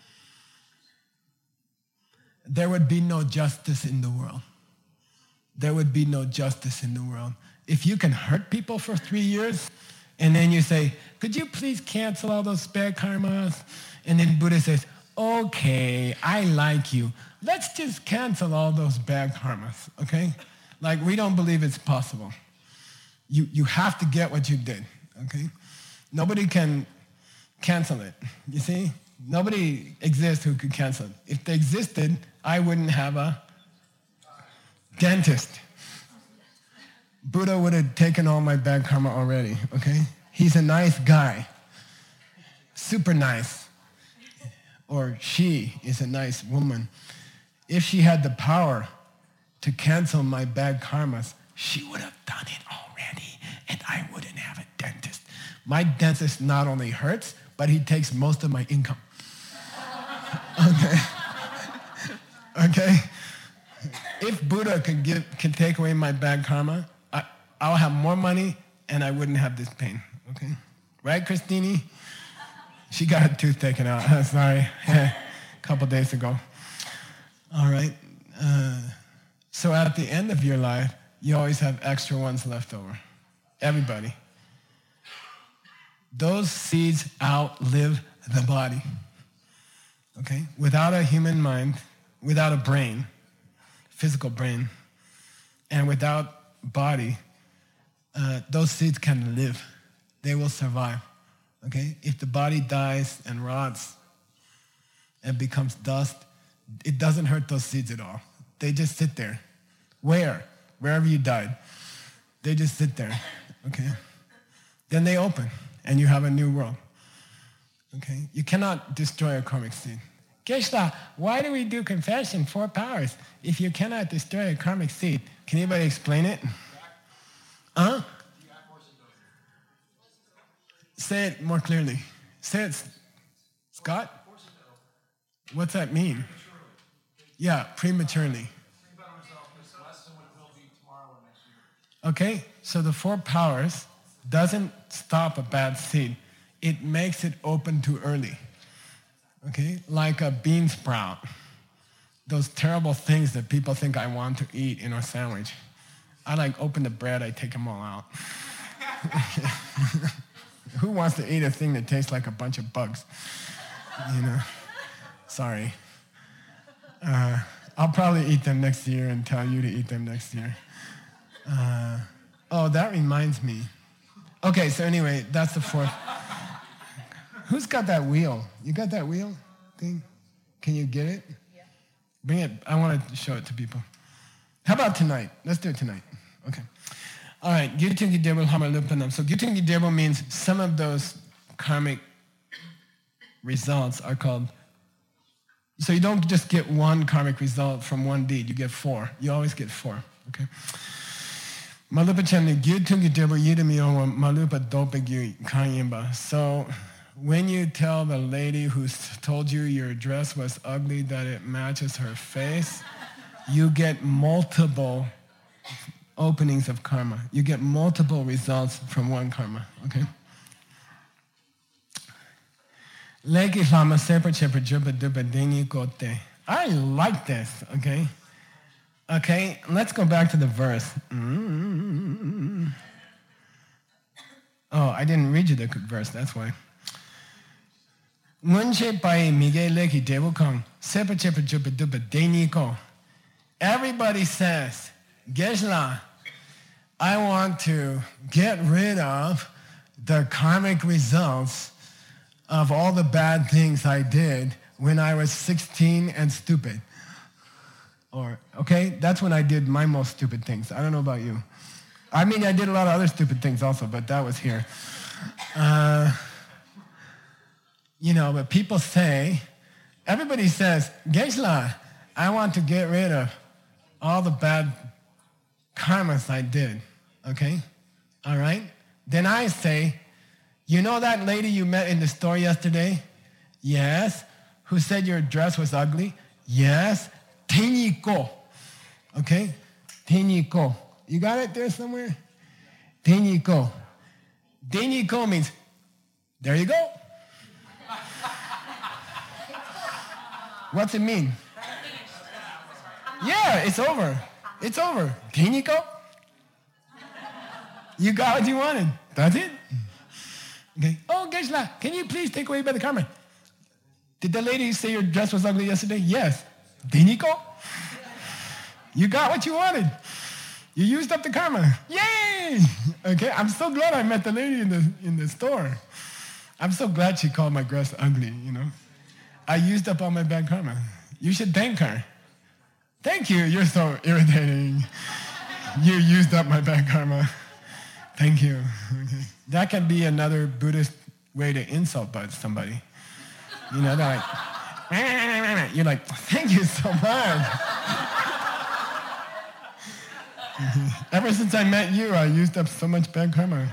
There would be no justice in the world. There would be no justice in the world. If you can hurt people for three years, and then you say, could you please cancel all those bad karmas? And then Buddha says, okay, I like you. Let's just cancel all those bad karmas, okay? Like, we don't believe it's possible. You, you have to get what you did, okay? Nobody can cancel it, you see? Nobody exists who could cancel it. If they existed, I wouldn't have a dentist. Buddha would have taken all my bad karma already, okay? He's a nice guy. Super nice. Or she is a nice woman. If she had the power to cancel my bad karmas, she would have done it already, and I wouldn't have a dentist. My dentist not only hurts, but he takes most of my income. Okay? Okay? If Buddha could give, could take away my bad karma, I, I'll have more money, and I wouldn't have this pain. Okay? Right, Christine? She got her tooth taken out. Sorry. A couple days ago. All right. Uh, so at the end of your life, you always have extra ones left over. Everybody. Those seeds outlive the body. Okay? Without a human mind, without a brain, physical brain, and without body, uh, those seeds can live. They will survive. Okay? If the body dies and rots and becomes dust, it doesn't hurt those seeds at all. They just sit there. Where? Wherever you died. They just sit there. Okay? Then they open, and you have a new world. Okay? You cannot destroy a karmic seed. Geshe-la, why do we do confession, four powers, if you cannot destroy a karmic seed? Can anybody explain it? Huh? Say it more clearly. Say it, Scott. What's that mean? Yeah, prematurely. Okay, so the four powers doesn't stop a bad seed. It makes it open too early. Okay, like a bean sprout. Those terrible things that people think I want to eat in a sandwich. I like open the bread, I take them all out. Who wants to eat a thing that tastes like a bunch of bugs? You know, sorry. Uh, I'll probably eat them next year and tell you to eat them next year. Uh, oh, that reminds me. Okay, so anyway, that's the fourth. Who's got that wheel? You got that wheel thing? Can you get it? Yeah. Bring it. I want to show it to people. How about tonight? Let's do it tonight. Okay. All right. Gyutungi Debo Hamalupanam. So Gyutungi Debo means some of those karmic results are called. So you don't just get one karmic result from one deed. You get four. You always get four. Okay. Malupa Chamni Gyutungi Debo Yidamiyo Malupa Dopegyu Kanyimba. So when you tell the lady who told you your dress was ugly that it matches her face, you get multiple openings of karma. You get multiple results from one karma, okay? I like this, okay? Okay, let's go back to the verse. Mm-hmm. Oh, I didn't read you the verse, that's why. Everybody says, Geshe-la, I want to get rid of the karmic results of all the bad things I did when I was sixteen and stupid. Or, okay, that's when I did my most stupid things. I don't know about you. I mean, I did a lot of other stupid things also, but that was here. Uh, you know, but people say, everybody says, Geshe-la, I want to get rid of all the bad karmas I did, okay? All right? Then I say, you know that lady you met in the store yesterday? Yes. Who said your dress was ugly? Yes. Teniko. Okay? Teniko. You got it there somewhere? Teniko. Teniko means, there you go. What's it mean? Yeah, it's over. It's over. Teniko. You got what you wanted. That's it. Okay. Oh, Geshe-la, can you please take away by the karma? Did the lady say your dress was ugly yesterday? Yes. Teniko. You got what you wanted. You used up the karma. Yay! Okay, I'm so glad I met the lady in the in the store. I'm so glad she called my dress ugly, you know. I used up all my bad karma. You should thank her. Thank you. You're so irritating. You used up my bad karma. Thank you. Okay. That can be another Buddhist way to insult somebody. You know, they're like, you're like, thank you so much. Ever since I met you, I used up so much bad karma.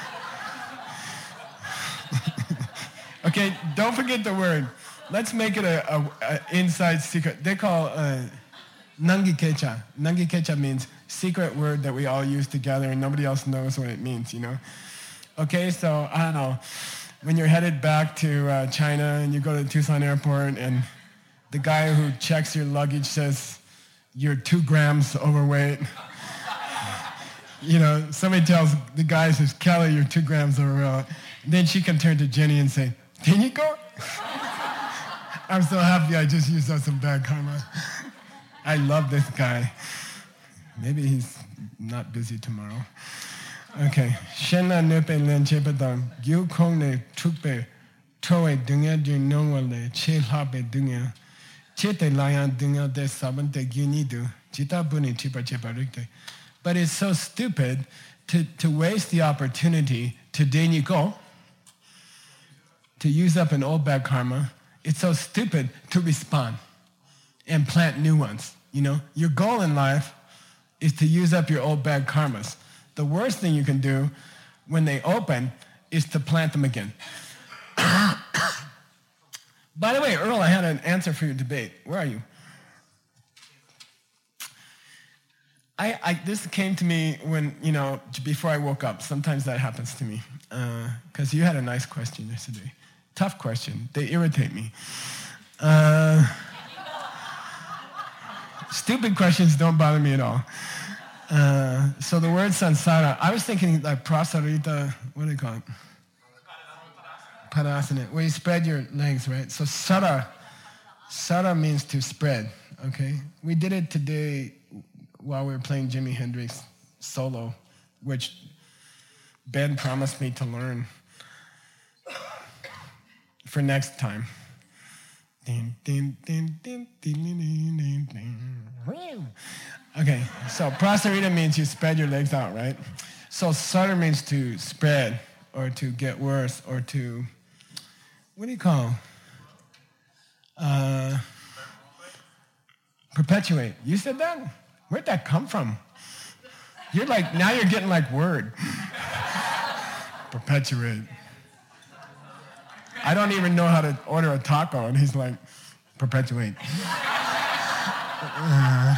Okay, don't forget the word. Let's make it a, a, a inside secret. They call uh, nangi kecha. Nangi kecha means secret word that we all use together and nobody else knows what it means, you know? Okay, so I don't know. When you're headed back to uh, China and you go to Tucson Airport and the guy who checks your luggage says you're two grams overweight. You know, somebody tells the guy, says, Kelly, you're two grams overweight. Then she can turn to Jenny and say, can you go? I'm so happy I just used up some bad karma. I love this guy. Maybe he's not busy tomorrow. Okay. Shena nepe len chepedang gyu kong ne chukpe towe dunya du nongwa le che lape dunya che te layan dunya de sabante gyunidu jita buni chipa chipa rikte. But it's so stupid to, to waste the opportunity to deniko, to use up an old bad karma. It's so stupid to respond and plant new ones. You know, your goal in life is to use up your old bad karmas. The worst thing you can do when they open is to plant them again. By the way, Earl, I had an answer for your debate. Where are you? I, I, this came to me when, you know, before I woke up. Sometimes that happens to me. Because uh, you had a nice question yesterday. Tough question. They irritate me. Uh, stupid questions don't bother me at all. Uh, so the word sansara, I was thinking like prasarita, what do you call it? Padasana, where you spread your legs, right? So sara, sara means to spread, okay? We did it today while we were playing Jimi Hendrix solo, which Ben promised me to learn for next time. Okay, so prasarita means you spread your legs out, right? So sara means to spread or to get worse or to, what do you call? Uh, perpetuate. You said that? Where'd that come from? You're like, now you're getting like word. Perpetuate. I don't even know how to order a taco, and he's like, perpetuate. Uh,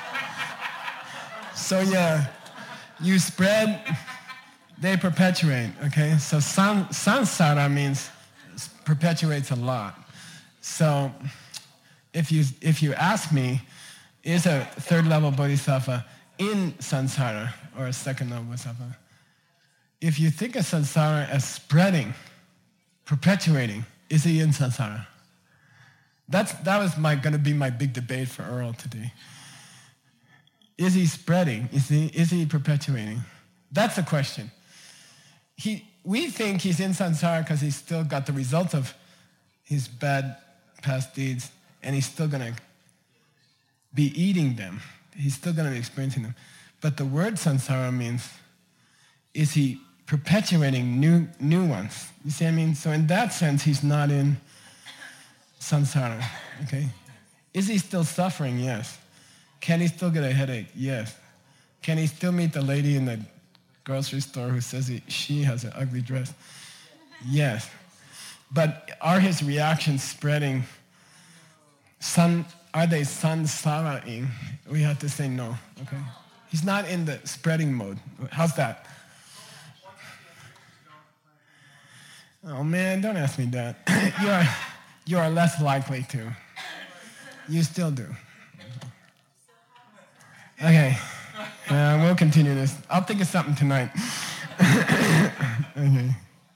so yeah, you spread, they perpetuate, okay? So san, sansara means perpetuates a lot. So if you if you ask me, is a third level bodhisattva in samsara or a second level bodhisattva? If you think of samsara as spreading, perpetuating, is he in samsara? That's that was my going to be my big debate for Earl today. Is he spreading? Is he is he perpetuating? That's the question. He we think he's in samsara because he's still got the results of his bad past deeds, and he's still going to be eating them. He's still going to be experiencing them. But the word samsara means, is he perpetuating new new ones? You see what I mean? So in that sense, he's not in samsara, okay? Is he still suffering? Yes. Can he still get a headache? Yes. Can he still meet the lady in the grocery store who says he, she has an ugly dress? Yes. But are his reactions spreading? Sun, are they sansara-ing? We have to say no, okay? He's not in the spreading mode. How's that? Oh man, don't ask me that. you are you are less likely to. You still do. Okay, uh, we'll continue this. I'll think of something tonight. Okay.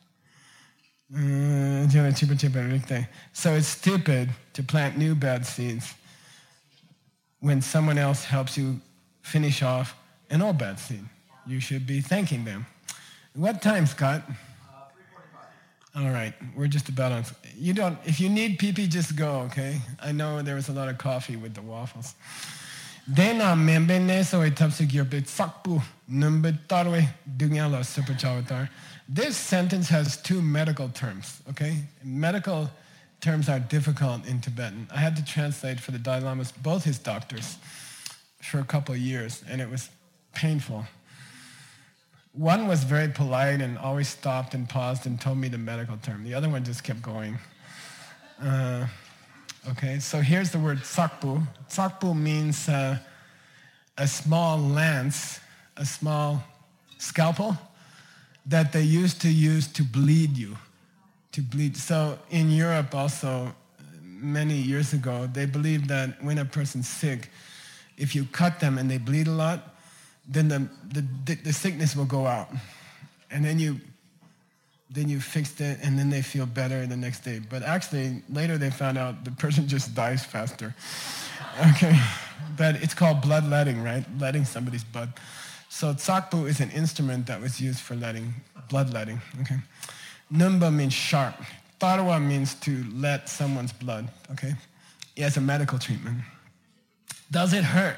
Uh, so it's stupid to plant new bad seeds when someone else helps you finish off an old bad seed. You should be thanking them. What time, Scott? All right, we're just about on. You don't. If you need pee-pee, just go. Okay. I know there was a lot of coffee with the waffles. Dena membene so it tapsik your bit sakpu number tarwe dungala super chavatar. This sentence has two medical terms. Okay, medical terms are difficult in Tibetan. I had to translate for the Dalai Lama's, both his doctors, for a couple of years, and it was painful. One was very polite and always stopped and paused and told me the medical term. The other one just kept going. Uh, okay, so here's the word sakpu. Sakpu means uh, a small lance, a small scalpel that they used to use to bleed you, to bleed. So in Europe also, many years ago, they believed that when a person's sick, if you cut them and they bleed a lot, then the, the, the sickness will go out. And then you then you fixed it, and then they feel better the next day. But actually, later they found out the person just dies faster. Okay, but it's called bloodletting, right? Letting somebody's blood. So tsakpu is an instrument that was used for letting, bloodletting, okay? Numba means sharp. Tarwa means to let someone's blood, okay? As a medical treatment. Does it hurt?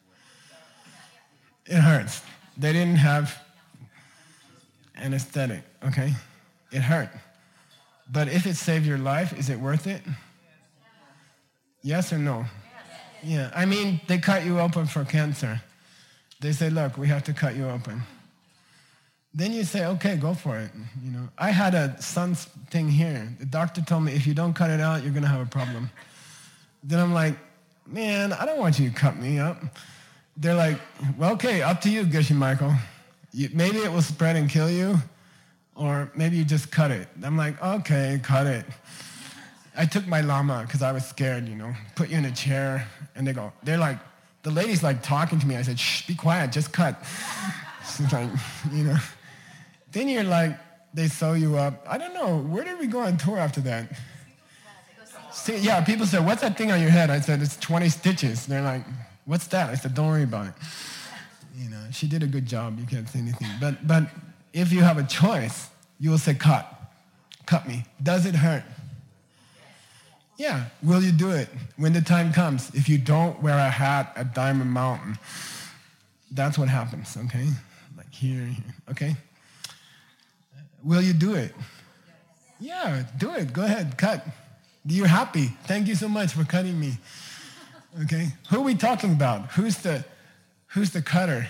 It hurts. They didn't have anesthetic, okay? It hurt. But if it saved your life, is it worth it? Yes or no? Yeah, I mean, they cut you open for cancer. They say, look, we have to cut you open. Then you say, okay, go for it. You know, I had a son's thing here. The doctor told me, if you don't cut it out, you're going to have a problem. Then I'm like, man, I don't want you to cut me up. They're like, well, okay, up to you, Geshe Michael. You, maybe it will spread and kill you, or maybe you just cut it. I'm like, okay, cut it. I took my lama because I was scared, you know, put you in a chair, and they go, they're like, the lady's like talking to me. I said, shh, be quiet, just cut. She's like, you know. Then you're like, they sew you up. I don't know, where did we go on tour after that? See, yeah, people said, what's that thing on your head? I said, it's twenty stitches. They're like, what's that? I said, don't worry about it. You know, she did a good job. You can't say anything. But but if you have a choice, you will say, cut. Cut me. Does it hurt? Yeah. Will you do it when the time comes? If you don't wear a hat at Diamond Mountain, that's what happens, okay? Like here, here, okay? Will you do it? Yeah, do it. Go ahead, cut. You're happy. Thank you so much for cutting me. Okay? Who are we talking about? Who's the who's the cutter?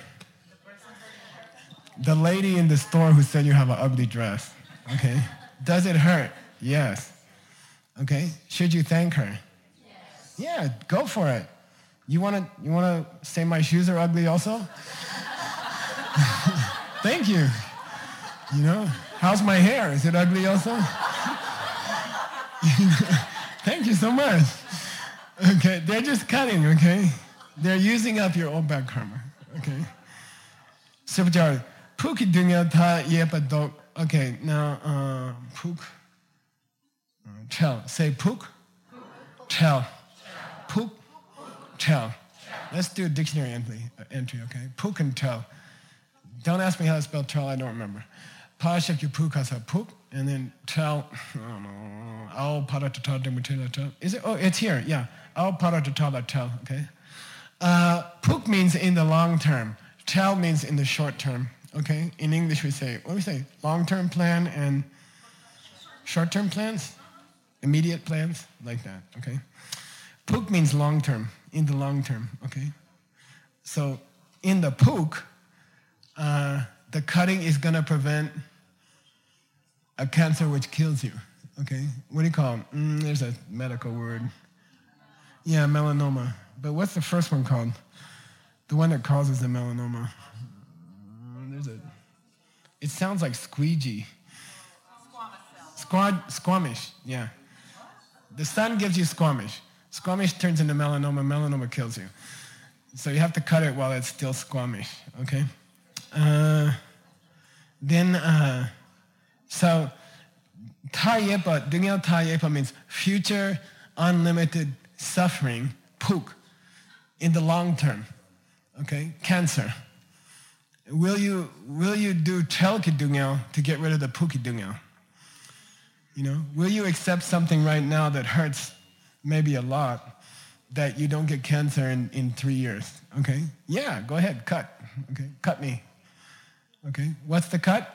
The lady in the store who said you have an ugly dress. Okay? Does it hurt? Yes. Okay? Should you thank her? Yes. Yeah, go for it. You wanna you wanna say my shoes are ugly also? Thank you. You know, how's my hair? Is it ugly also? Thank you so much. Okay, they're just cutting, okay? They're using up your old back karma, okay? Superjar, puk dunya ta yepa dok. Okay, now, uh, puk. Tell. Say puk. Tell. Puk. Tell. Let's do a dictionary entry, entry, okay? Puk and tell. Don't ask me how to spell tell, I don't remember. Pashak you puk has a puk, and then tell. I don't know. Al paratata dematila tell. Is it? Oh, it's here, yeah. Al paratata tell, okay? Uh, puk means in the long term. Tell means in the short term, okay? In English we say, what do we say? Long-term plan and short-term plans? Immediate plans? Like that, okay? Puk means long-term, in the long term, okay? So in the puk, uh, the cutting is going to prevent a cancer which kills you, okay? What do you call it? Mm, there's a medical word. Yeah, melanoma. But what's the first one called? The one that causes the melanoma. Mm, there's a. It sounds like squeegee. Squad, squamish, yeah. The sun gives you squamish. Squamish turns into melanoma. Melanoma kills you. So you have to cut it while it's still squamish, okay? Uh, then, uh, so, tayepa, dunya tayepa means future unlimited suffering, puk, in the long term, okay? Cancer. Will you will you do telki dunya to get rid of the puki dunya? You know, will you accept something right now that hurts maybe a lot, that you don't get cancer in, in three years? Okay? Yeah, go ahead, cut. Okay, cut me. Okay, what's the cut?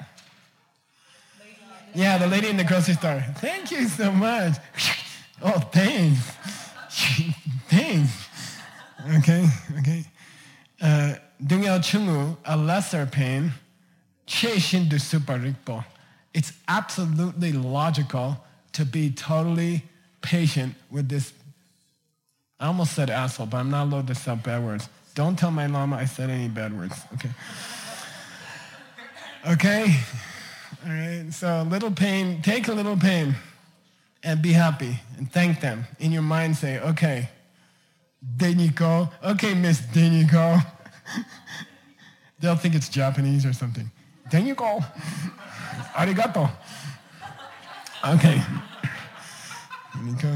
Yeah, the lady in the grocery store. Thank you so much. Oh, thanks. Thanks. Okay, okay. Uh, Dungyao Chungu, a lesser pain, che shin du super rikpo. It's absolutely logical to be totally patient with this. I almost said asshole, but I'm not allowed to say bad words. Don't tell my Lama I said any bad words, okay? Okay? All right, so a little pain, take a little pain and be happy and thank them. In your mind say, okay, Deniko, okay, Miss Deniko. They'll think it's Japanese or something. Deniko, arigato. Okay. Deniko.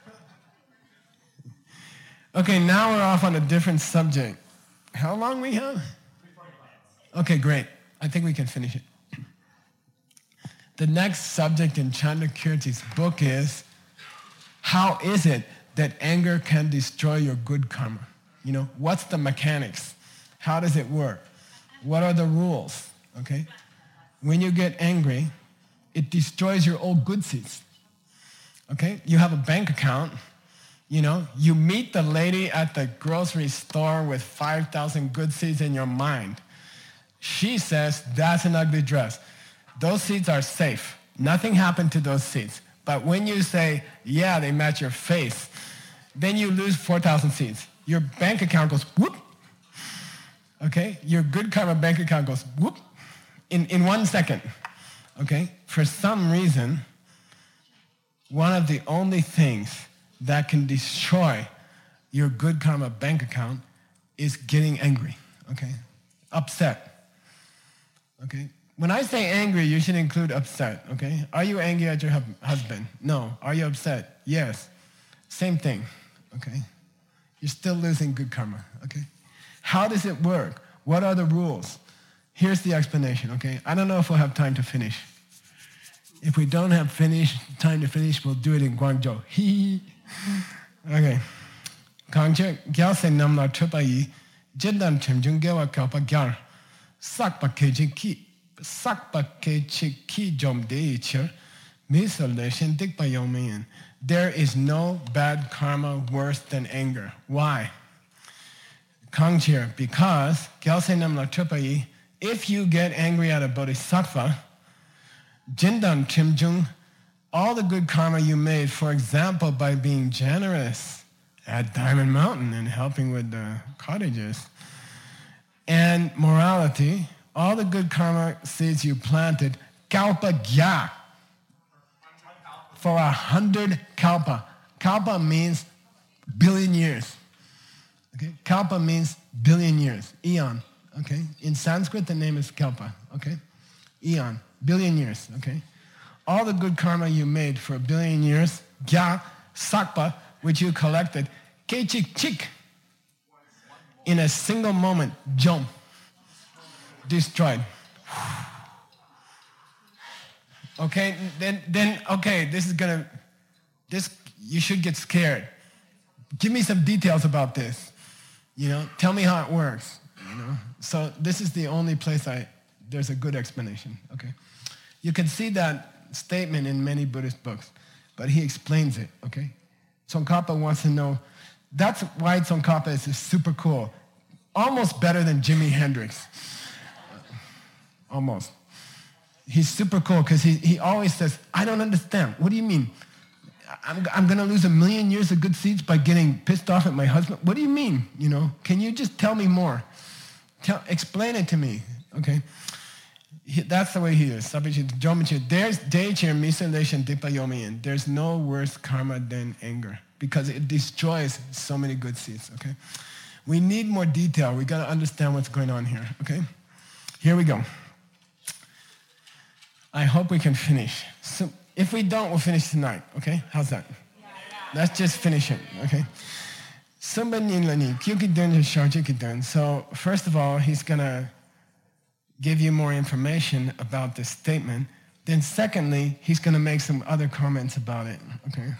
Okay, now we're off on a different subject. How long we have? Okay, great. I think we can finish it. The next subject in Chandrakirti's book is, how is it that anger can destroy your good karma? You know, what's the mechanics? How does it work? What are the rules? Okay? When you get angry, it destroys your old good seeds. Okay? You have a bank account. You know, you meet the lady at the grocery store with five thousand good seeds in your mind. She says, that's an ugly dress. Those seeds are safe. Nothing happened to those seeds. But when you say, yeah, they match your face, then you lose four thousand seeds. Your bank account goes whoop. Okay? Your good karma bank account goes whoop in, in one second. Okay? For some reason, one of the only things that can destroy your good karma bank account is getting angry. Okay? Upset. Okay? When I say angry, you should include upset, okay? Are you angry at your hub- husband? No. Are you upset? Yes. Same thing, okay? You're still losing good karma, okay? How does it work? What are the rules? Here's the explanation, okay? I don't know if we'll have time to finish. If we don't have finish, time to finish, we'll do it in Guangzhou. Hee Okay. Kangche gyal se namla chupa yi, jindan chimjung gewa kapa gyal, sakpa keji ki, sakpa keji ki jom deichir, misalation dikpa yomian. There is no bad karma worse than anger. Why? Kangchir, because gyal se namla chupa yi, if you get angry at a bodhisattva, jindan chimjung, all the good karma you made, for example, by being generous at Diamond Mountain and helping with the cottages, and morality, all the good karma seeds you planted, kalpa gya, for a hundred kalpa. Kalpa means billion years. Okay, kalpa means billion years, eon. Okay, in Sanskrit the name is kalpa. Okay, eon, billion years. Okay. All the good karma you made for a billion years, gya, sakpa, which you collected, kechik chik, in a single moment, jump, destroyed. Okay, then, then, okay, this is gonna, this, you should get scared. Give me some details about this. You know, tell me how it works. You know, so this is the only place I, there's a good explanation. Okay, you can see that statement in many Buddhist books, but he explains it, okay? Tsongkhapa wants to know, that's why Tsongkhapa is super cool. Almost better than Jimi Hendrix. Almost. He's super cool because he, he always says, I don't understand. What do you mean? I'm, I'm going to lose a million years of good seeds by getting pissed off at my husband? What do you mean? You know, can you just tell me more? Tell, explain it to me, okay? He, that's the way he is. There's deichir misalation dipayomian. There's no worse karma than anger because it destroys so many good seeds, okay? We need more detail. We got to understand what's going on here, okay? Here we go. I hope we can finish. So if we don't, we'll finish tonight, okay? How's that? Yeah, yeah. Let's just finish it, okay? So first of all, he's going to give you more information about this statement, Then secondly, he's going to make some other comments about it, okay?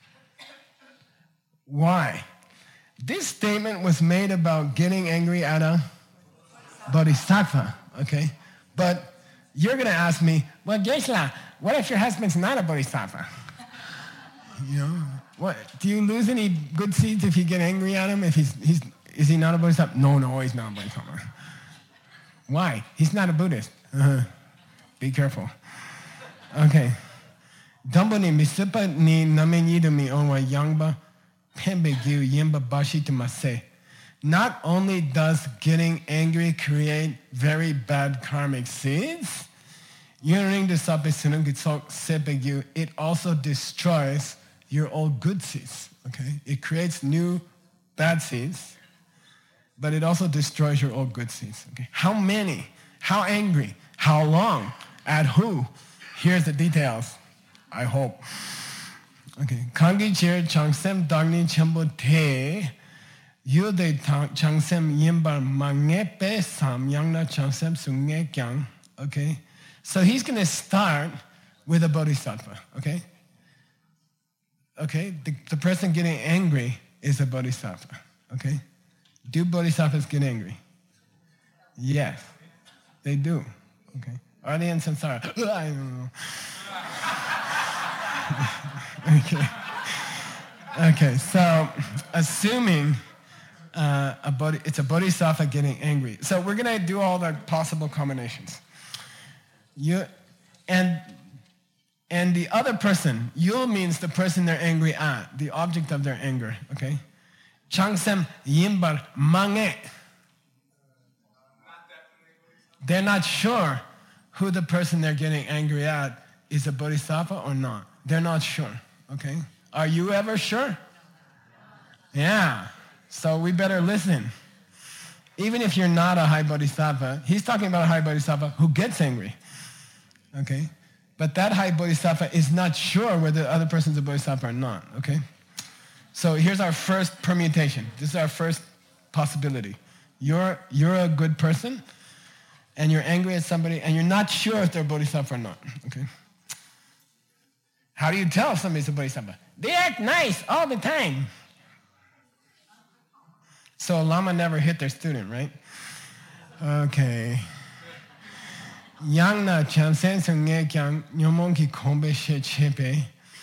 Why? This statement was made about getting angry at a bodhisattva, okay? But you're going to ask me, well, Geshe-la, what if your husband's not a bodhisattva? You know, what? Do you lose any good seeds if you get angry at him? If he's, he's is he not a bodhisattva? No, no, he's not a bodhisattva. Why? He's not a Buddhist. Uh-huh. Be careful. Okay. Dambo ni misipa ni namenyidu mi onwa yangba pembe gyu yimba bashi tamase. Not only does getting angry create very bad karmic seeds, it also destroys your old good seeds. Okay? It creates new bad seeds, but it also destroys your old good seeds. Okay? How many? How angry? How long? At who? Here's the details. I hope. Okay. Kangi chir changsem dagni chambo te yude changsem yimbar mangepe sam yangna changsem sunge kyang. Okay. So he's going to start with a bodhisattva. Okay. Okay. The, the person getting angry is a bodhisattva. Okay. Do bodhisattvas get angry? Yes, they do. Okay. Are they in samsara? I don't know. Okay. Okay, so assuming uh, a bodhi, it's a bodhisattva getting angry. So we're going to do all the possible combinations. You, and, and the other person, you means the person they're angry at, the object of their anger, okay? Changsem yimbar mange. They're not sure who the person they're getting angry at is a bodhisattva or not. They're not sure, okay? Are you ever sure? Yeah. So we better listen. Even if you're not a high bodhisattva, he's talking about a high bodhisattva who gets angry, okay? But that high bodhisattva is not sure whether the other person's a bodhisattva or not, okay? So here's our first permutation. This is our first possibility. You're, you're a good person, and you're angry at somebody, and you're not sure if they're a bodhisattva or not, okay? How do you tell if somebody's a bodhisattva? They act nice all the time. So a lama never hit their student, right? Okay. Yang na chansen sungye kyang nyomon ki kombe she chepe.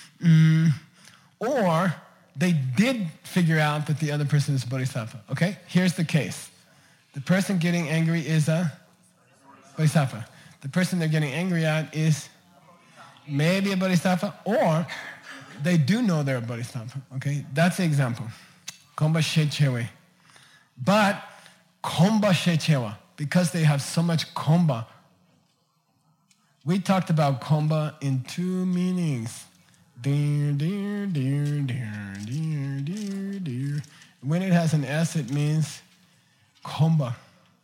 Or they did figure out that the other person is a bodhisattva. Okay? Here's the case. The person getting angry is a bodhisattva. The person they're getting angry at is maybe a bodhisattva, or they do know they're a bodhisattva. Okay? That's the example. Komba she chewe. But komba she chewa, because they have so much komba. We talked about komba in two meanings. Dear, dear, dear, dear, dear, dear, dear. When it has an S, it means komba.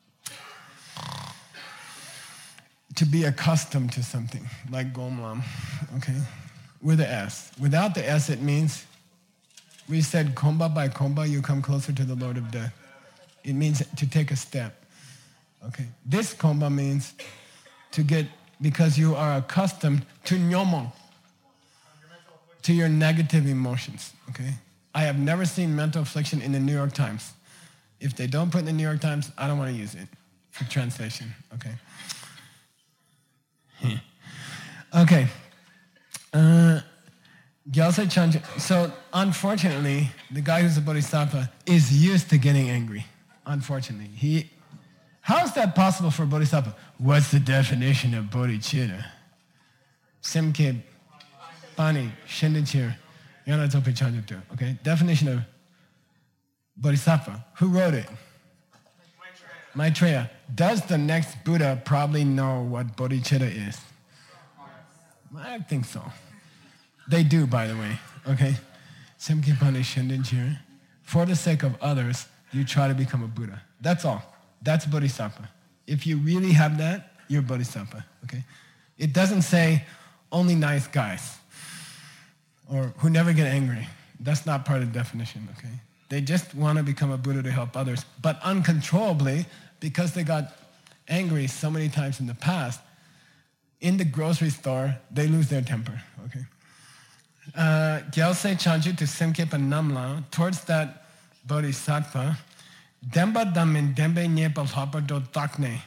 To be accustomed to something, like gomlam, okay? With the S. Without the S, it means, we said komba by komba, you come closer to the Lord of Death. It means to take a step, okay? This komba means to get, because you are accustomed to nyomon, to your negative emotions, okay? I have never seen mental affliction in the New York Times. If they don't put it in the New York Times, I don't want to use it for translation, okay? Okay. Uh, so unfortunately, the guy who's a bodhisattva is used to getting angry. Unfortunately. He, how is that possible for a bodhisattva? What's the definition of bodhicitta? Simke Pani Shindichir Yanatopi Chanjukta. Okay? Definition of bodhisattva. Who wrote it? Maitreya. Does the next Buddha probably know what bodhicitta is? I think so. They do, by the way. Okay? For the sake of others, you try to become a Buddha. That's all. That's bodhisattva. If you really have that, you're bodhisattva. Okay? It doesn't say only nice guys or who never get angry. That's not part of the definition. Okay? They just want to become a Buddha to help others, but uncontrollably, because they got angry so many times in the past, in the grocery store, they lose their temper, okay? Gyalse chanchu to Semkepa Namla, towards that bodhisattva, Demba damin dembe nyepal hapa do takne.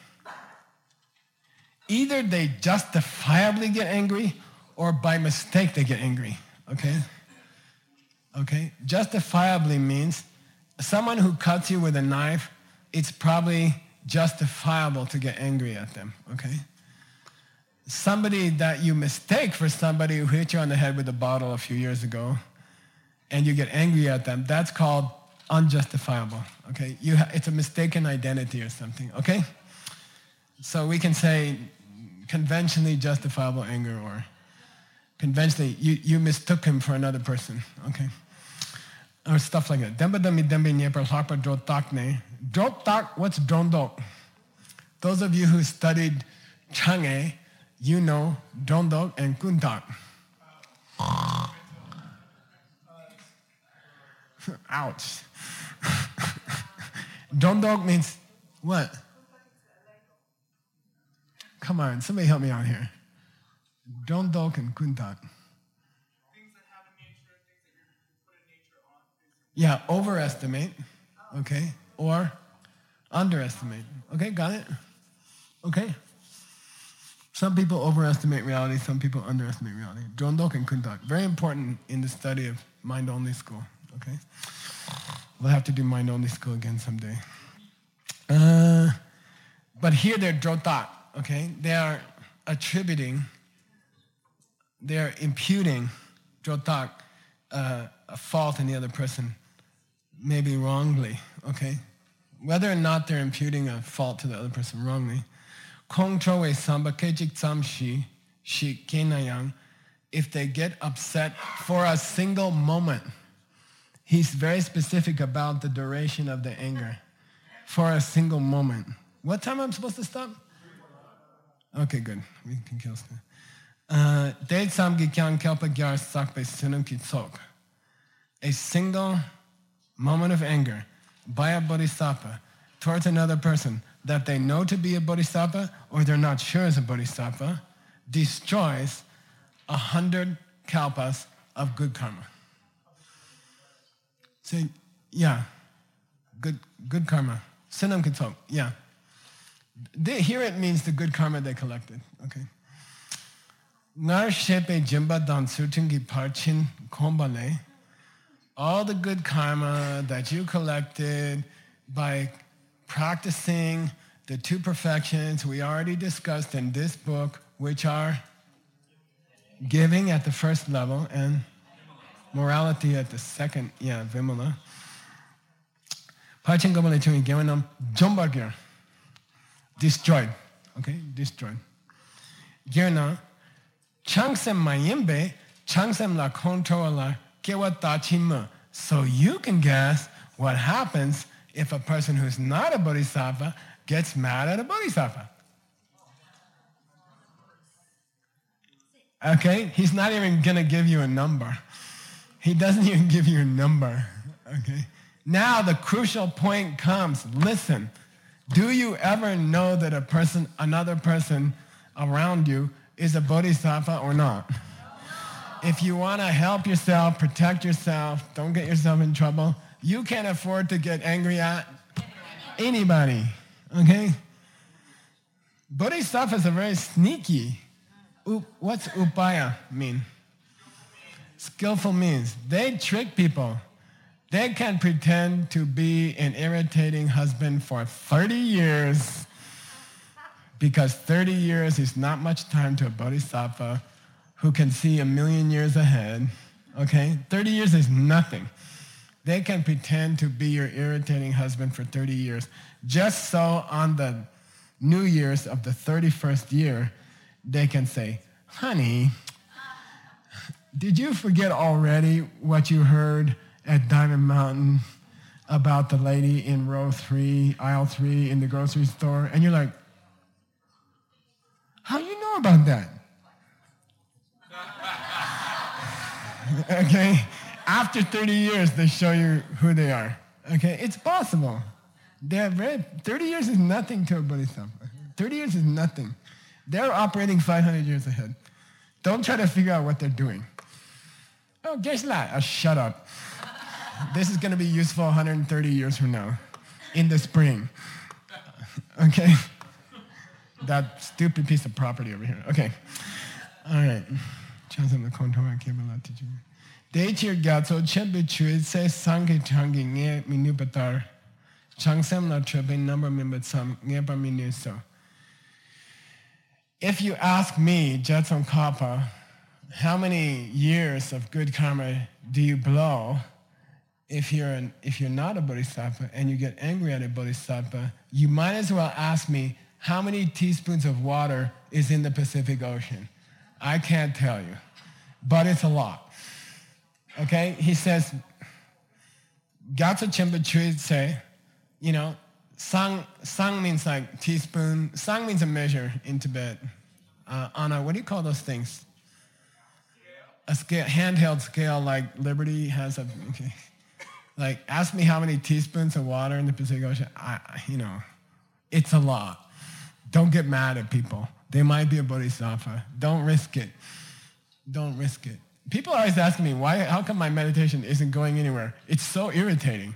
Either they justifiably get angry or by mistake they get angry, okay? Okay? Justifiably means someone who cuts you with a knife, it's probably justifiable to get angry at them, okay? Somebody that you mistake for somebody who hit you on the head with a bottle a few years ago and you get angry at them, that's called unjustifiable, okay? You ha- it's a mistaken identity or something, okay? So we can say conventionally justifiable anger or conventionally you, you mistook him for another person, okay? Or stuff like that. Demba dami dembe nyepar harpa drotakne. Drotak, what's drondok? Those of you who studied Chang'e, you know drondok and kuntak. Ouch. Drondok means what? Come on, somebody help me out here. Drondok and kuntak. Yeah, overestimate, okay, or underestimate. Okay, got it? Okay. Some people overestimate reality, some people underestimate reality. Drondok and kuntak, very important in the study of mind-only school, okay? We'll have to do mind-only school again someday. Uh, but here they're drotak, okay? They are attributing, they're imputing drotak, uh, a fault in the other person, maybe wrongly, okay? Whether or not they're imputing a fault to the other person wrongly. Kong chowe samba kejik tsam shi, shi kenayang, if they get upset for a single moment, he's very specific about the duration of the anger. For a single moment. What time am I supposed to stop? Okay, good. We can kill stuff. De tsam gikyang kelpa gyar sakbe sunam kitsok. A single moment of anger by a bodhisattva towards another person that they know to be a bodhisattva or they're not sure is a bodhisattva destroys a hundred kalpas of good karma. Say, yeah, good good karma. Sinam kitok, yeah. They, here it means the good karma they collected, okay. Nar shepe jimba dan sutungi parchin kombale. All the good karma that you collected by practicing the two perfections we already discussed in this book, which are giving at the first level and morality at the second, yeah, vimala. Pachin gomale chungi gewanam jombargir. Destroyed, okay, destroyed. Girna, changsem mayimbe, changsem la controla. So you can guess what happens if a person who's not a bodhisattva gets mad at a bodhisattva. Okay? He's not even going to give you a number. He doesn't even give you a number. Okay? Now the crucial point comes. Listen, do you ever know that a person, another person around you is a bodhisattva or not? If you want to help yourself, protect yourself, don't get yourself in trouble, you can't afford to get angry at anybody, okay? Bodhisattvas are very sneaky. What's upaya mean? Skillful means. They trick people. They can pretend to be an irritating husband for thirty years because thirty years is not much time to a bodhisattva who can see a million years ahead, okay? thirty years is nothing. They can pretend to be your irritating husband for thirty years. Just so on the New Year's of the thirty-first year, they can say, honey, did you forget already what you heard at Diamond Mountain about the lady in row three, aisle three in the grocery store? And you're like, how you know about that? Okay? After thirty years, they show you who they are. Okay? It's possible. They're very, thirty years is nothing to a bodhisattva. thirty years is nothing. They're operating five hundred years ahead. Don't try to figure out what they're doing. Oh, guess not. Oh, shut up. This is going to be useful one hundred thirty years from now, in the spring. Okay? That stupid piece of property over here. Okay. All right. Deichir gatso chebe chui se sangi changi nge minu batar. Changsam la trebe number mimbat sam nge ba minu so. If you ask me, Jetson Kappa, how many years of good karma do you blow if you're an, if you're not a bodhisattva and you get angry at a bodhisattva, you might as well ask me how many teaspoons of water is in the Pacific Ocean. I can't tell you, but it's a lot. Okay? He says, Gatsa Chimba Chui say, you know, sang, sang means like teaspoon. Sang means a measure in Tibet. Uh, on a, what do you call those things? A scale, handheld scale like Liberty has a, okay. Like, ask me how many teaspoons of water in the Pacific Ocean. I, you know, it's a lot. Don't get mad at people. They might be a bodhisattva. Don't risk it. Don't risk it. People are always asking me, why? How come my meditation isn't going anywhere? It's so irritating.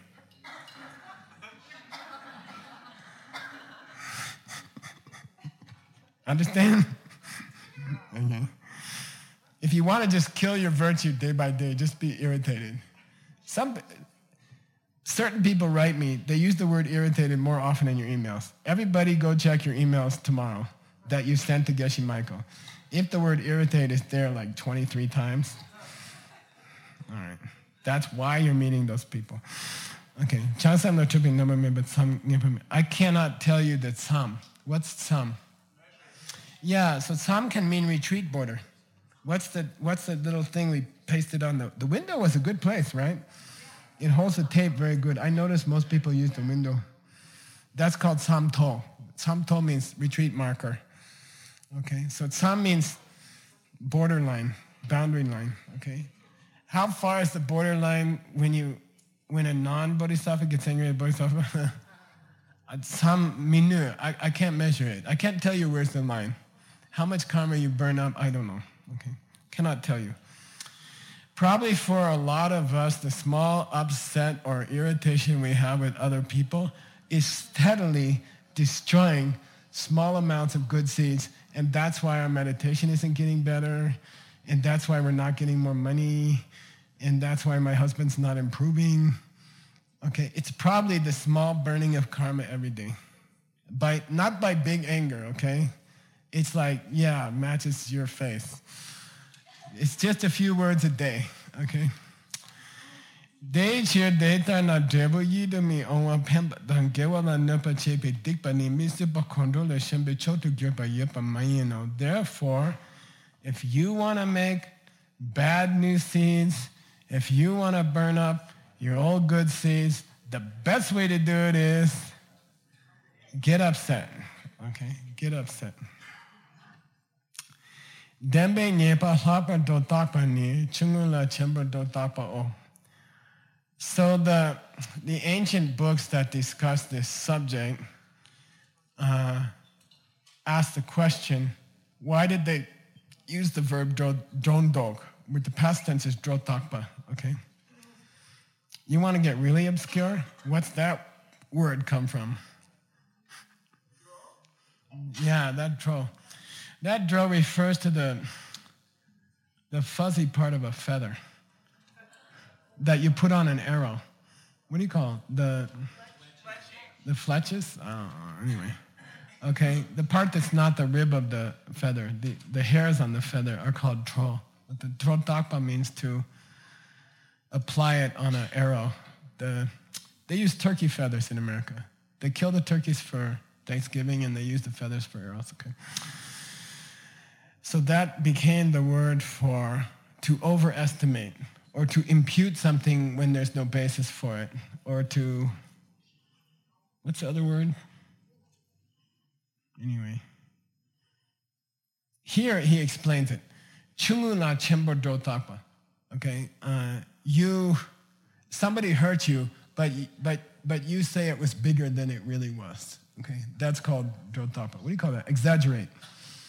Understand? Okay. If you want to just kill your virtue day by day, just be irritated. Some certain people write me, they use the word irritated more often in your emails. Everybody go check your emails tomorrow that you sent to Geshe Michael. If the word irritated is there like twenty-three times, all right, that's why you're meeting those people. Okay, I cannot tell you that some. What's some? Yeah, so some can mean retreat border. What's the what's the little thing we pasted on the... The window was a good place, right? It holds the tape very good. I noticed most people use the window. That's called samto. Samto means retreat marker. Okay, so sam means borderline, boundary line, okay? How far is the borderline when you when a non-bodhisattva gets angry at a bodhisattva? Sam minu, I, I can't measure it. I can't tell you where's the line. How much karma you burn up, I don't know. Okay, cannot tell you. Probably for a lot of us, the small upset or irritation we have with other people is steadily destroying small amounts of good seeds, and that's why our meditation isn't getting better, and that's why we're not getting more money, and that's why my husband's not improving. Okay, it's probably the small burning of karma every day. By, not by big anger, okay? It's like, yeah, matches your face. It's just a few words a day, okay? Day cheer data na devo yidami onwa pemba dan gewa la nepa chepe dikpa ni misipa control shembe chotu gyopa yepa mayino. Therefore, if you want to make bad new seeds, if you want to burn up your old good seeds, the best way to do it is get upset, okay? Get upset. Dembe nyepa hapa do takpa ni chungula chemba do takpa o. So the the ancient books that discuss this subject uh, ask the question, why did they use the verb drondog, with the past tense is drotakpa, okay? You want to get really obscure? What's that word come from? Yeah, that dro. That dro refers to the, the fuzzy part of a feather that you put on an arrow. What do you call it? The, the fletches? I don't know. Anyway. Okay, the part that's not the rib of the feather, the, the hairs on the feather are called tro. But the tro takpa means to apply it on an arrow. The, they use turkey feathers in America. They kill the turkeys for Thanksgiving and they use the feathers for arrows. Okay. So that became the word for to overestimate or to impute something when there's no basis for it, or to, what's the other word? Anyway. Here he explains it. Chungu la chembo do takpa. Okay, uh, you, somebody hurt you, but but but you say it was bigger than it really was. Okay, that's called drotapa. What do you call that? Exaggerate.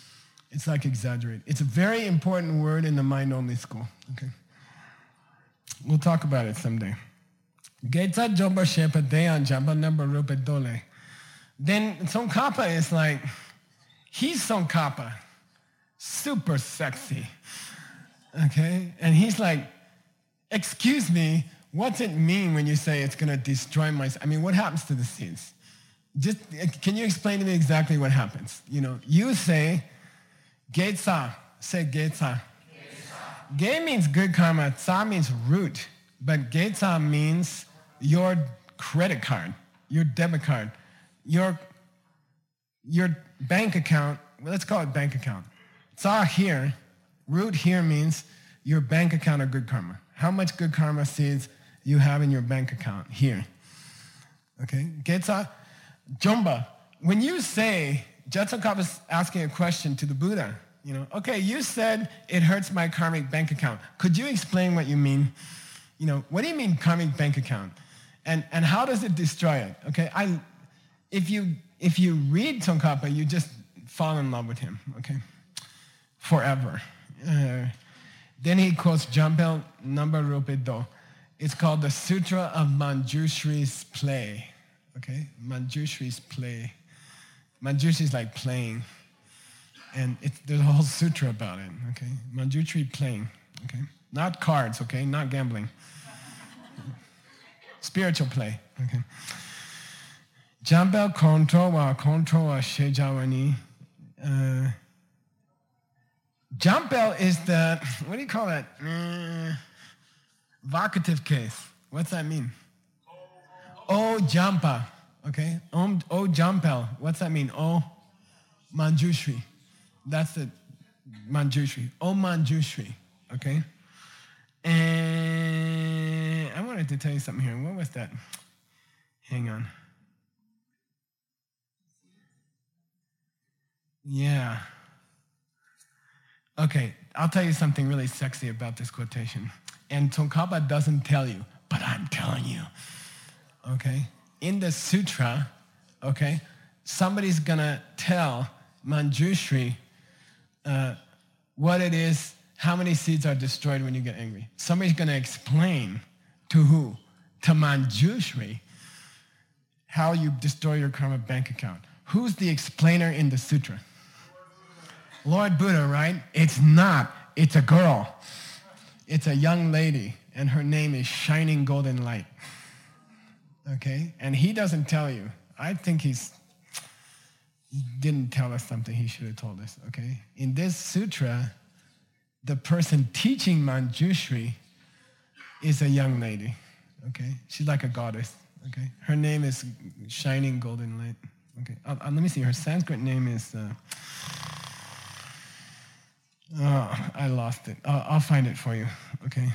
It's like exaggerate. It's a very important word in the mind-only school. Okay, we'll talk about it someday. Getza jomba shepa deyan jamba number rupa dole. Then Tsongkhapa is like, he's Tsongkhapa, super sexy. Okay, and he's like, excuse me, what's it mean when you say it's going to destroy my... I mean, what happens to the seeds? Just, can you explain to me exactly what happens? You know, you say, Getsa, say Getsa. Ge means good karma, Tsa means root, but Getsa means your credit card, your debit card, your, your bank account, well, let's call it bank account. Tsa here, root here means your bank account of good karma. How much good karma seeds you have in your bank account here. Okay? Getsa, Jomba. When you say, Jetsongkhapa is asking a question to the Buddha, you know, okay, you said it hurts my karmic bank account. Could you explain what you mean? You know, what do you mean karmic bank account? And and how does it destroy it? Okay, I, if you if you read Tsongkhapa, you just fall in love with him, okay? Forever. Uh, then he quotes Jampel number rupe do. It's called the Sutra of Manjushri's Play. Okay? Manjushri's Play. Manjushri is like playing. And it's, there's a whole sutra about it. Okay? Manjushri playing. Okay? Not cards, okay? Not gambling. Spiritual play. Okay? Jambel kontro wa kontro wa shejawani. Uh, Jampel is the, what do you call that? Uh, vocative case. What's that mean? O Jampa. Okay? O, o Jampel. What's that mean? O Manjushri. That's the Manjushri. O Manjushri. Okay? And I wanted to tell you something here. What was that? Hang on. Yeah. Okay, I'll tell you something really sexy about this quotation. And Tsongkhapa doesn't tell you, but I'm telling you. Okay? In the sutra, okay, somebody's going to tell Manjushri uh, what it is, how many seeds are destroyed when you get angry. Somebody's going to explain to who? To Manjushri how you destroy your karma bank account. Who's the explainer in the sutra? Lord Buddha, right? It's not. It's a girl. It's a young lady, and her name is Shining Golden Light. Okay? And he doesn't tell you. I think he's he didn't tell us something he should have told us, okay? In this sutra, the person teaching Manjushri is a young lady, okay? She's like a goddess, okay? Her name is Shining Golden Light, okay? Uh, uh, let me see. Her Sanskrit name is... Uh, Oh, I lost it. I'll, I'll find it for you, okay?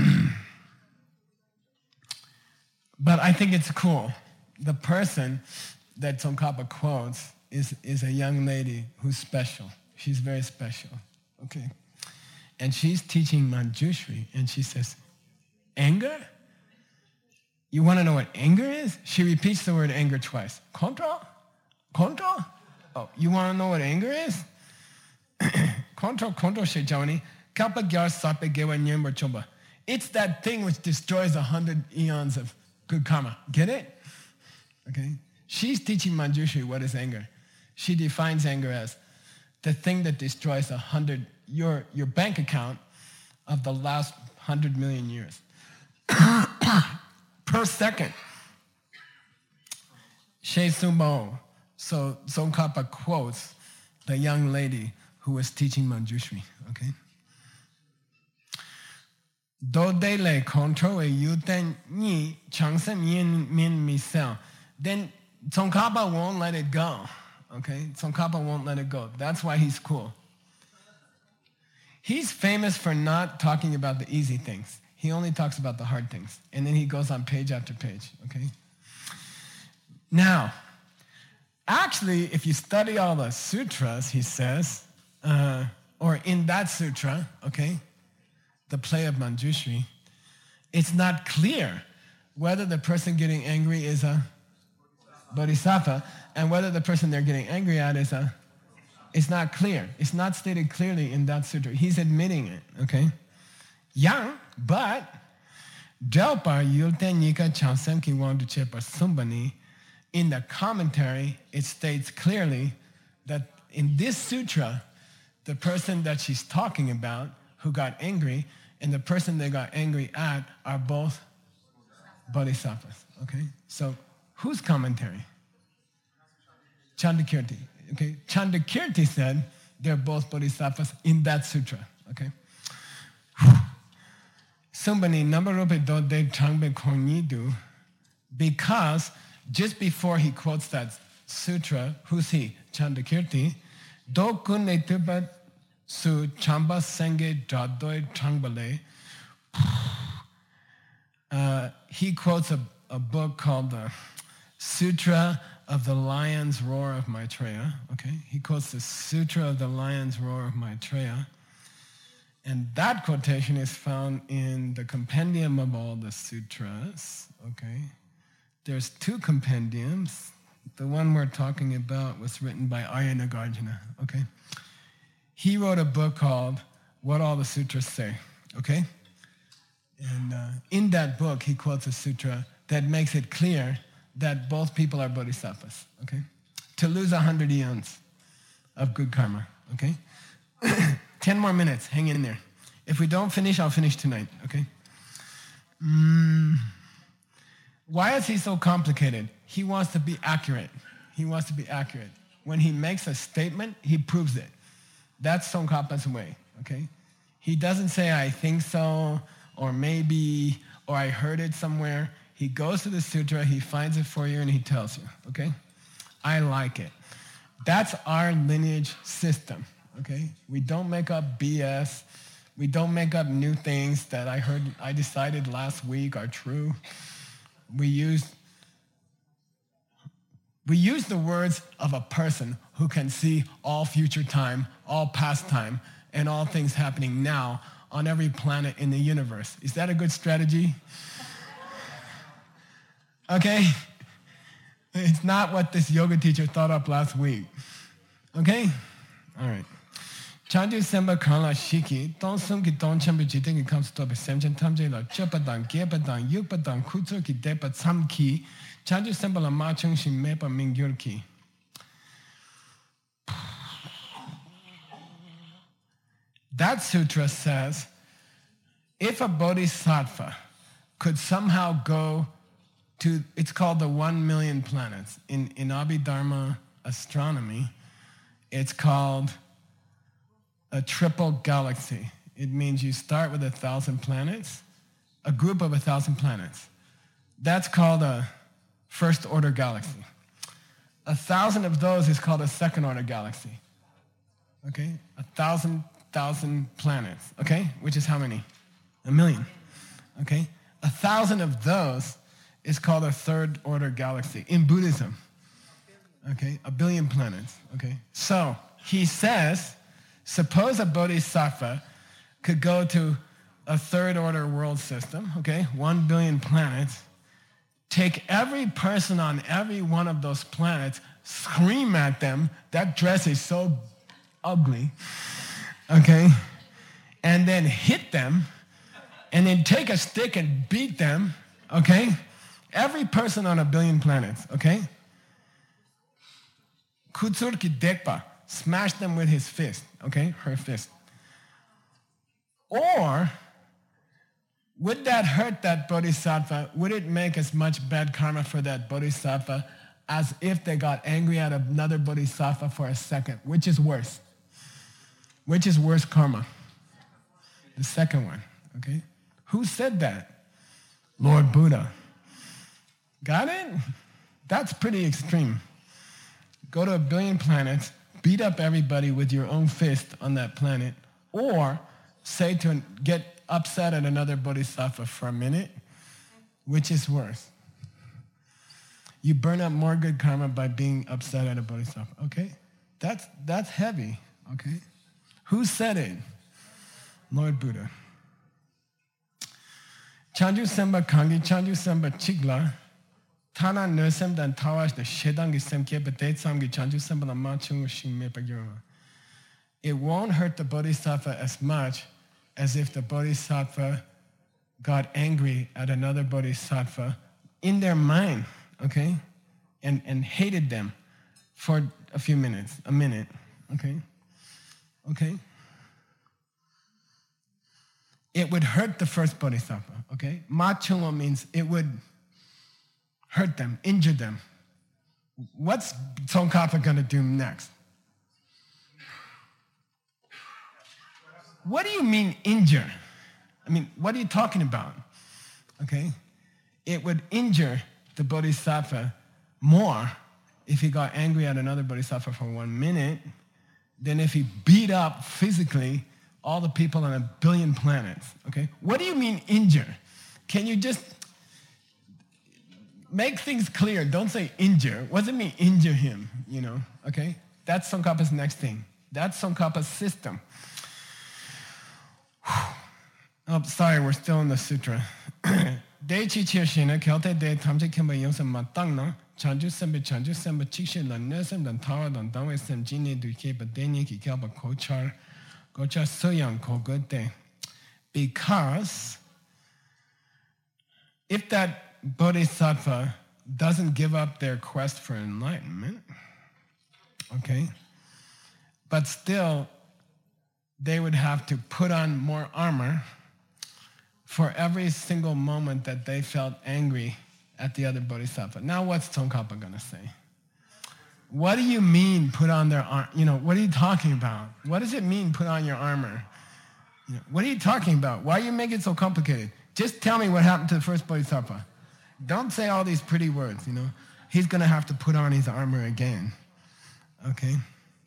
But I think it's cool. The person that Tsongkhapa quotes is, is a young lady who's special. She's very special, okay? And she's teaching Manjushri, and she says, anger? You want to know what anger is? She repeats the word anger twice. Contra? Contra? Oh, you want to know what anger is? Contra, contra, shejawani, kappa gyar sape gewa nyemba chomba. It's that thing which destroys a hundred eons of good karma. Get it? Okay? She's teaching Manjushri what is anger. She defines anger as the thing that destroys a hundred, your, your bank account of the last hundred million years. Per second. She Sumo. So Tsongkhapa quotes the young lady who was teaching Manjushri, okay? Dodele control a yuten ni changse min min misel. Then Tsongkhapa won't let it go, okay? Tsongkhapa won't let it go. That's why he's cool. He's famous for not talking about the easy things. He only talks about the hard things. And then he goes on page after page, okay? Now, actually, if you study all the sutras, he says, Uh, or in that sutra, okay, the play of Manjushri, it's not clear whether the person getting angry is a bodhisattva and whether the person they're getting angry at is a it's not clear. It's not stated clearly in that sutra. He's admitting it, okay? Yang, but Delpa Yulte Nika Chansem Ki Wandu Chepa Sumbani, in the commentary, it states clearly that in this sutra, the person that she's talking about who got angry and the person they got angry at are both bodhisattvas, okay? So whose commentary? Chandakirti, okay? Chandakirti said they're both bodhisattvas in that sutra, okay? Sumbani Namarupe do de Changbe Konyidu, because just before he quotes that sutra, who's he? Chandakirti, do kunne tubat su chamba senge jadoi changbale. Uh, he quotes a, a book called the Sutra of the Lion's Roar of Maitreya. Okay, he quotes the Sutra of the Lion's Roar of Maitreya, and that quotation is found in the compendium of all the sutras. Okay, there's two compendiums. The one we're talking about was written by Arya Nagarjuna. Okay, he wrote a book called What All the Sutras Say. Okay. And uh, in that book, he quotes a sutra that makes it clear that both people are bodhisattvas, okay? To lose a hundred eons of good karma, okay? Ten more minutes, hang in there. If we don't finish, I'll finish tonight, okay? Mm. Why is he so complicated? He wants to be accurate. He wants to be accurate. When he makes a statement, he proves it. That's Tsongkhapa's way, okay? He doesn't say, I think so, or maybe, or I heard it somewhere. He goes to the sutra, he finds it for you, and he tells you, okay? I like it. That's our lineage system, okay? We don't make up B S. We don't make up new things that I heard, I decided last week are true. We use, we use the words of a person who can see all future time, all past time, and all things happening now on every planet in the universe. Is that a good strategy? Okay? It's not what this yoga teacher thought up last week. Okay? All right. Chanju semba kanla shiki, don sumki don chambi jitingi comes to be semchen tamje la chepadang, gepadang, yupadang, kutsuki depa samki, chanju semba la machung shi mepa mingyurki. That sutra says, if a bodhisattva could somehow go to, it's called the one million planets. In, in Abhidharma astronomy, it's called a triple galaxy. It means you start with a thousand planets, a group of a thousand planets. That's called a first order galaxy. A thousand of those is called a second order galaxy. Okay? A thousand thousand planets, okay? Which is how many? A million, okay? A thousand of those is called a third order galaxy in Buddhism, okay? A billion planets, okay? So he says, suppose a bodhisattva could go to a third order world system, okay? One billion planets, take every person on every one of those planets, scream at them, that dress is so ugly, okay, and then hit them, and then take a stick and beat them, okay? Every person on a billion planets, okay? Kutsurki dekpa, smash them with his fist, okay, her fist. Or, would that hurt that bodhisattva? Would it make as much bad karma for that bodhisattva as if they got angry at another bodhisattva for a second? Which is worse? Which is worse karma? The second one, okay? Who said that? Lord Buddha. Got it? That's pretty extreme. Go to a billion planets, beat up everybody with your own fist on that planet, or say to get upset at another bodhisattva for a minute. Which is worse? You burn up more good karma by being upset at a bodhisattva, okay? That's, that's heavy, okay? Who said it? Lord Buddha. Chanju semba kangi, chanju semba chigla, tana nesem dan tawash the shedangi semke, but they samgi chanju semba la machung shime pagyo. it won't hurt the bodhisattva as much as if the bodhisattva got angry at another bodhisattva in their mind, okay, and, and hated them for a few minutes, a minute, okay, okay. It would hurt the first bodhisattva, okay? Ma chungwa means it would hurt them, injure them. What's Tsongkhapa going to do next? What do you mean injure? I mean, what are you talking about? Okay? It would injure the bodhisattva more if he got angry at another bodhisattva for one minute than if he beat up physically all the people on a billion planets. Okay? What do you mean injure? Can you just make things clear? Don't say injure. What does it mean injure him? You know? Okay? That's Tsongkhapa's next thing. That's Tsongkhapa's system. Oh, sorry, we're still in the sutra. Deichi chirshina kelte de tamche kemba yosem matangna chanju sembe chanju sembe chikshe lan nesem dan tawa dan danwe sem jine duke ba denye ki kelba kochar kochar soyang kogote. Because if that bodhisattva doesn't give up their quest for enlightenment, okay, but still they would have to put on more armor for every single moment that they felt angry at the other bodhisattva. Now what's Tsongkhapa going to say? What do you mean put on their armor? You know, what are you talking about? What does it mean put on your armor? You know, what are you talking about? Why you make it so complicated? Just tell me what happened to the first bodhisattva. Don't say all these pretty words, you know. He's going to have to put on his armor again. Okay?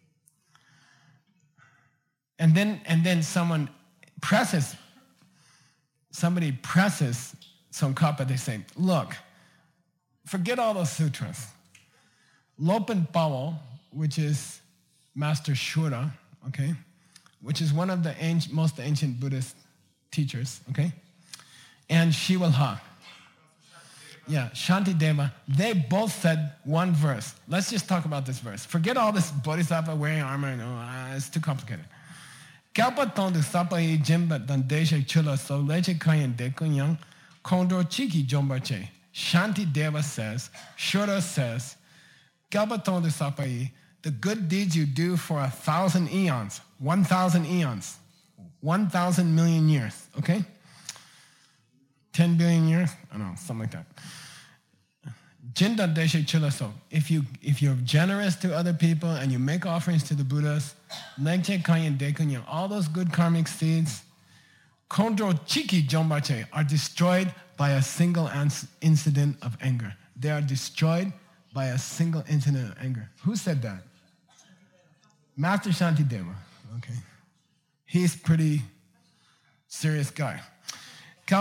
And then and then someone presses, somebody presses Tsongkhapa, they say, look, forget all those sutras. Lopen Pao, which is Master Shura, okay, which is one of the ancient, most ancient Buddhist teachers, okay, and Shivalha, yeah, Shantideva, they both said one verse. Let's just talk about this verse. Forget all this bodhisattva wearing armor, and, oh, it's too complicated. Kalpa tondu sapai jimba dan deshe chula so leche kayan dekunyang kondor chiki jombache. Shantideva says, Shura says, Kalpa tondu sapai, the good deeds you do for a thousand eons, one thousand eons, one thousand million years, okay? Ten billion years? I don't know, something like that. Jinda deshe chula so. If you if you're generous to other people and you make offerings to the Buddhas, Legche kanyen dekunyen, all those good karmic seeds, kondro chiki jombache, are destroyed by a single incident of anger. They are destroyed by a single incident of anger. Who said that? Master Shantideva. Okay. He's a pretty serious guy. Well,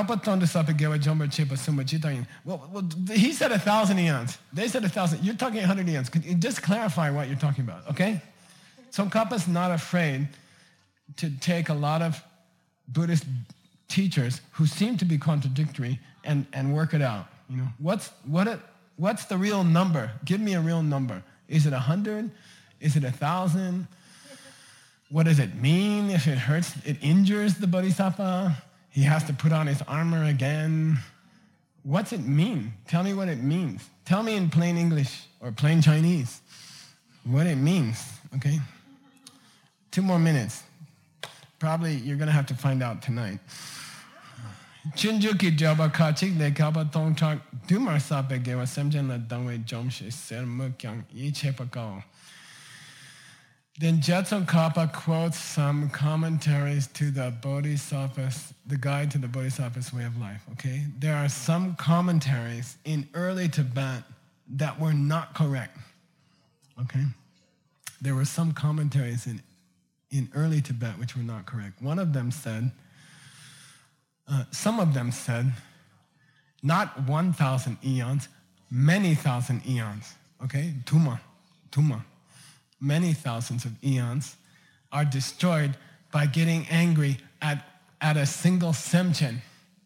well, he said a thousand eons. They said a thousand. You're talking a hundred eons. Could you just clarify what you're talking about, okay? Tsongkhapa's not afraid to take a lot of Buddhist teachers who seem to be contradictory and, and work it out. You know, what's what it, what's the real number? Give me a real number. Is it a hundred? Is it a thousand? What does it mean if it hurts? It injures the bodhisattva. He has to put on his armor again. What's it mean? Tell me what it means. Tell me in plain English or plain Chinese what it means, okay? Two more minutes. Probably you're going to have to find out tonight. Chinjuki jaba kachik le kaba tongchak dumar sape gewa semjen la dangwe jomshi ser mukyang yi chepakao. Then Tsongkhapa quotes some commentaries to the Bodhisattva's, the guide to the Bodhisattva's way of life, okay? There are some commentaries in early Tibet that were not correct, okay? There were some commentaries in, in early Tibet which were not correct. One of them said, uh, some of them said, not one thousand eons, many thousand eons, okay? Tuma, Tuma. Many thousands of eons are destroyed by getting angry at, at a single semchen.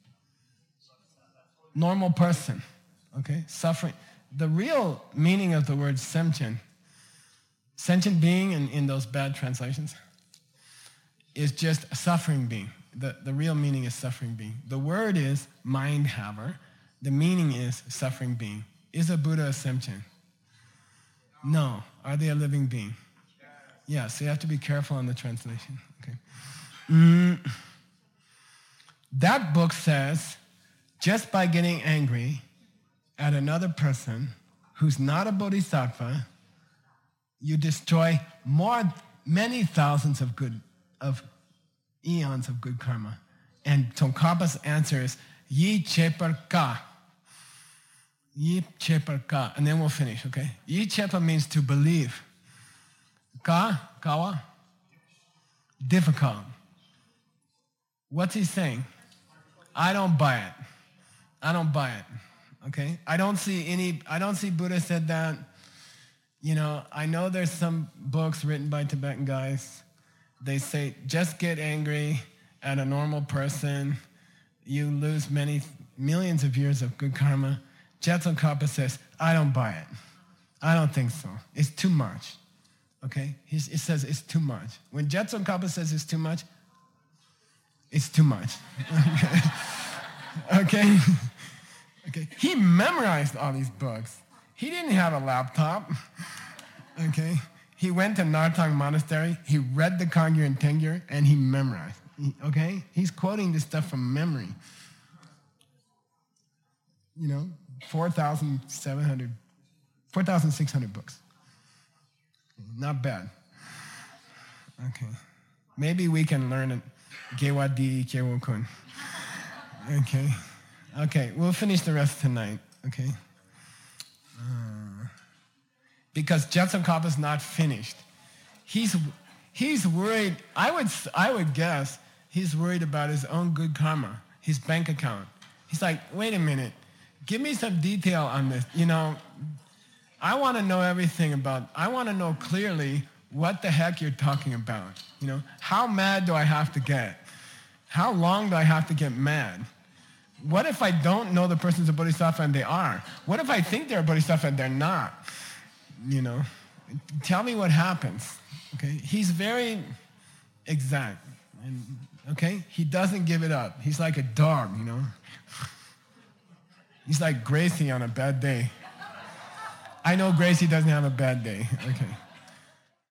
Normal person, okay? Suffering. The real meaning of the word semchen, sentient being in, in those bad translations, is just a suffering being. The, the real meaning is suffering being. The word is mind haver. The meaning is suffering being. Is a Buddha a sentient? No. Are they a living being? Yeah, so you have to be careful on the translation. Okay. Mm. That book says, just by getting angry at another person who's not a bodhisattva, you destroy more, many thousands of good, of eons of good karma. And Tsongkhapa's answer is, Yi Chepa Ka. Yi Chepa Ka. And then we'll finish, okay? Yi Chepa means to believe. Ka, Kawa, difficult. What's he saying? I don't buy it. I don't buy it, okay? I don't see any, I don't see Buddha said that. You know, I know there's some books written by Tibetan guys. They say, just get angry at a normal person. You lose many, millions of years of good karma. Jetsun Kappa says, I don't buy it. I don't think so. It's too much. Okay? He's, it says it's too much. When Jetsun Kappa says it's too much, it's too much. Okay? Okay? He memorized all these books. He didn't have a laptop. Okay? He went to Nartang Monastery. He read the Kagyu and Tengyur, and he memorized. Okay? He's quoting this stuff from memory. You know, four thousand seven hundred, four thousand six hundred books. Not bad. Okay. Maybe we can learn it. Gewa di Gewo kun. Okay. Okay, we'll finish the rest tonight. Okay. Uh, because Jetsun Kappa's not finished. He's he's worried. I would I would guess he's worried about his own good karma, his bank account. He's like, wait a minute, give me some detail on this. You know, I want to know everything about. I want to know clearly what the heck you're talking about. You know, how mad do I have to get? How long do I have to get mad? What if I don't know the person's a bodhisattva and they are? What if I think they're a bodhisattva and they're not? You know, tell me what happens. Okay, he's very exact, and okay, he doesn't give it up. He's like a dog, you know. He's like Gracie on a bad day. I know Gracie doesn't have a bad day. Okay.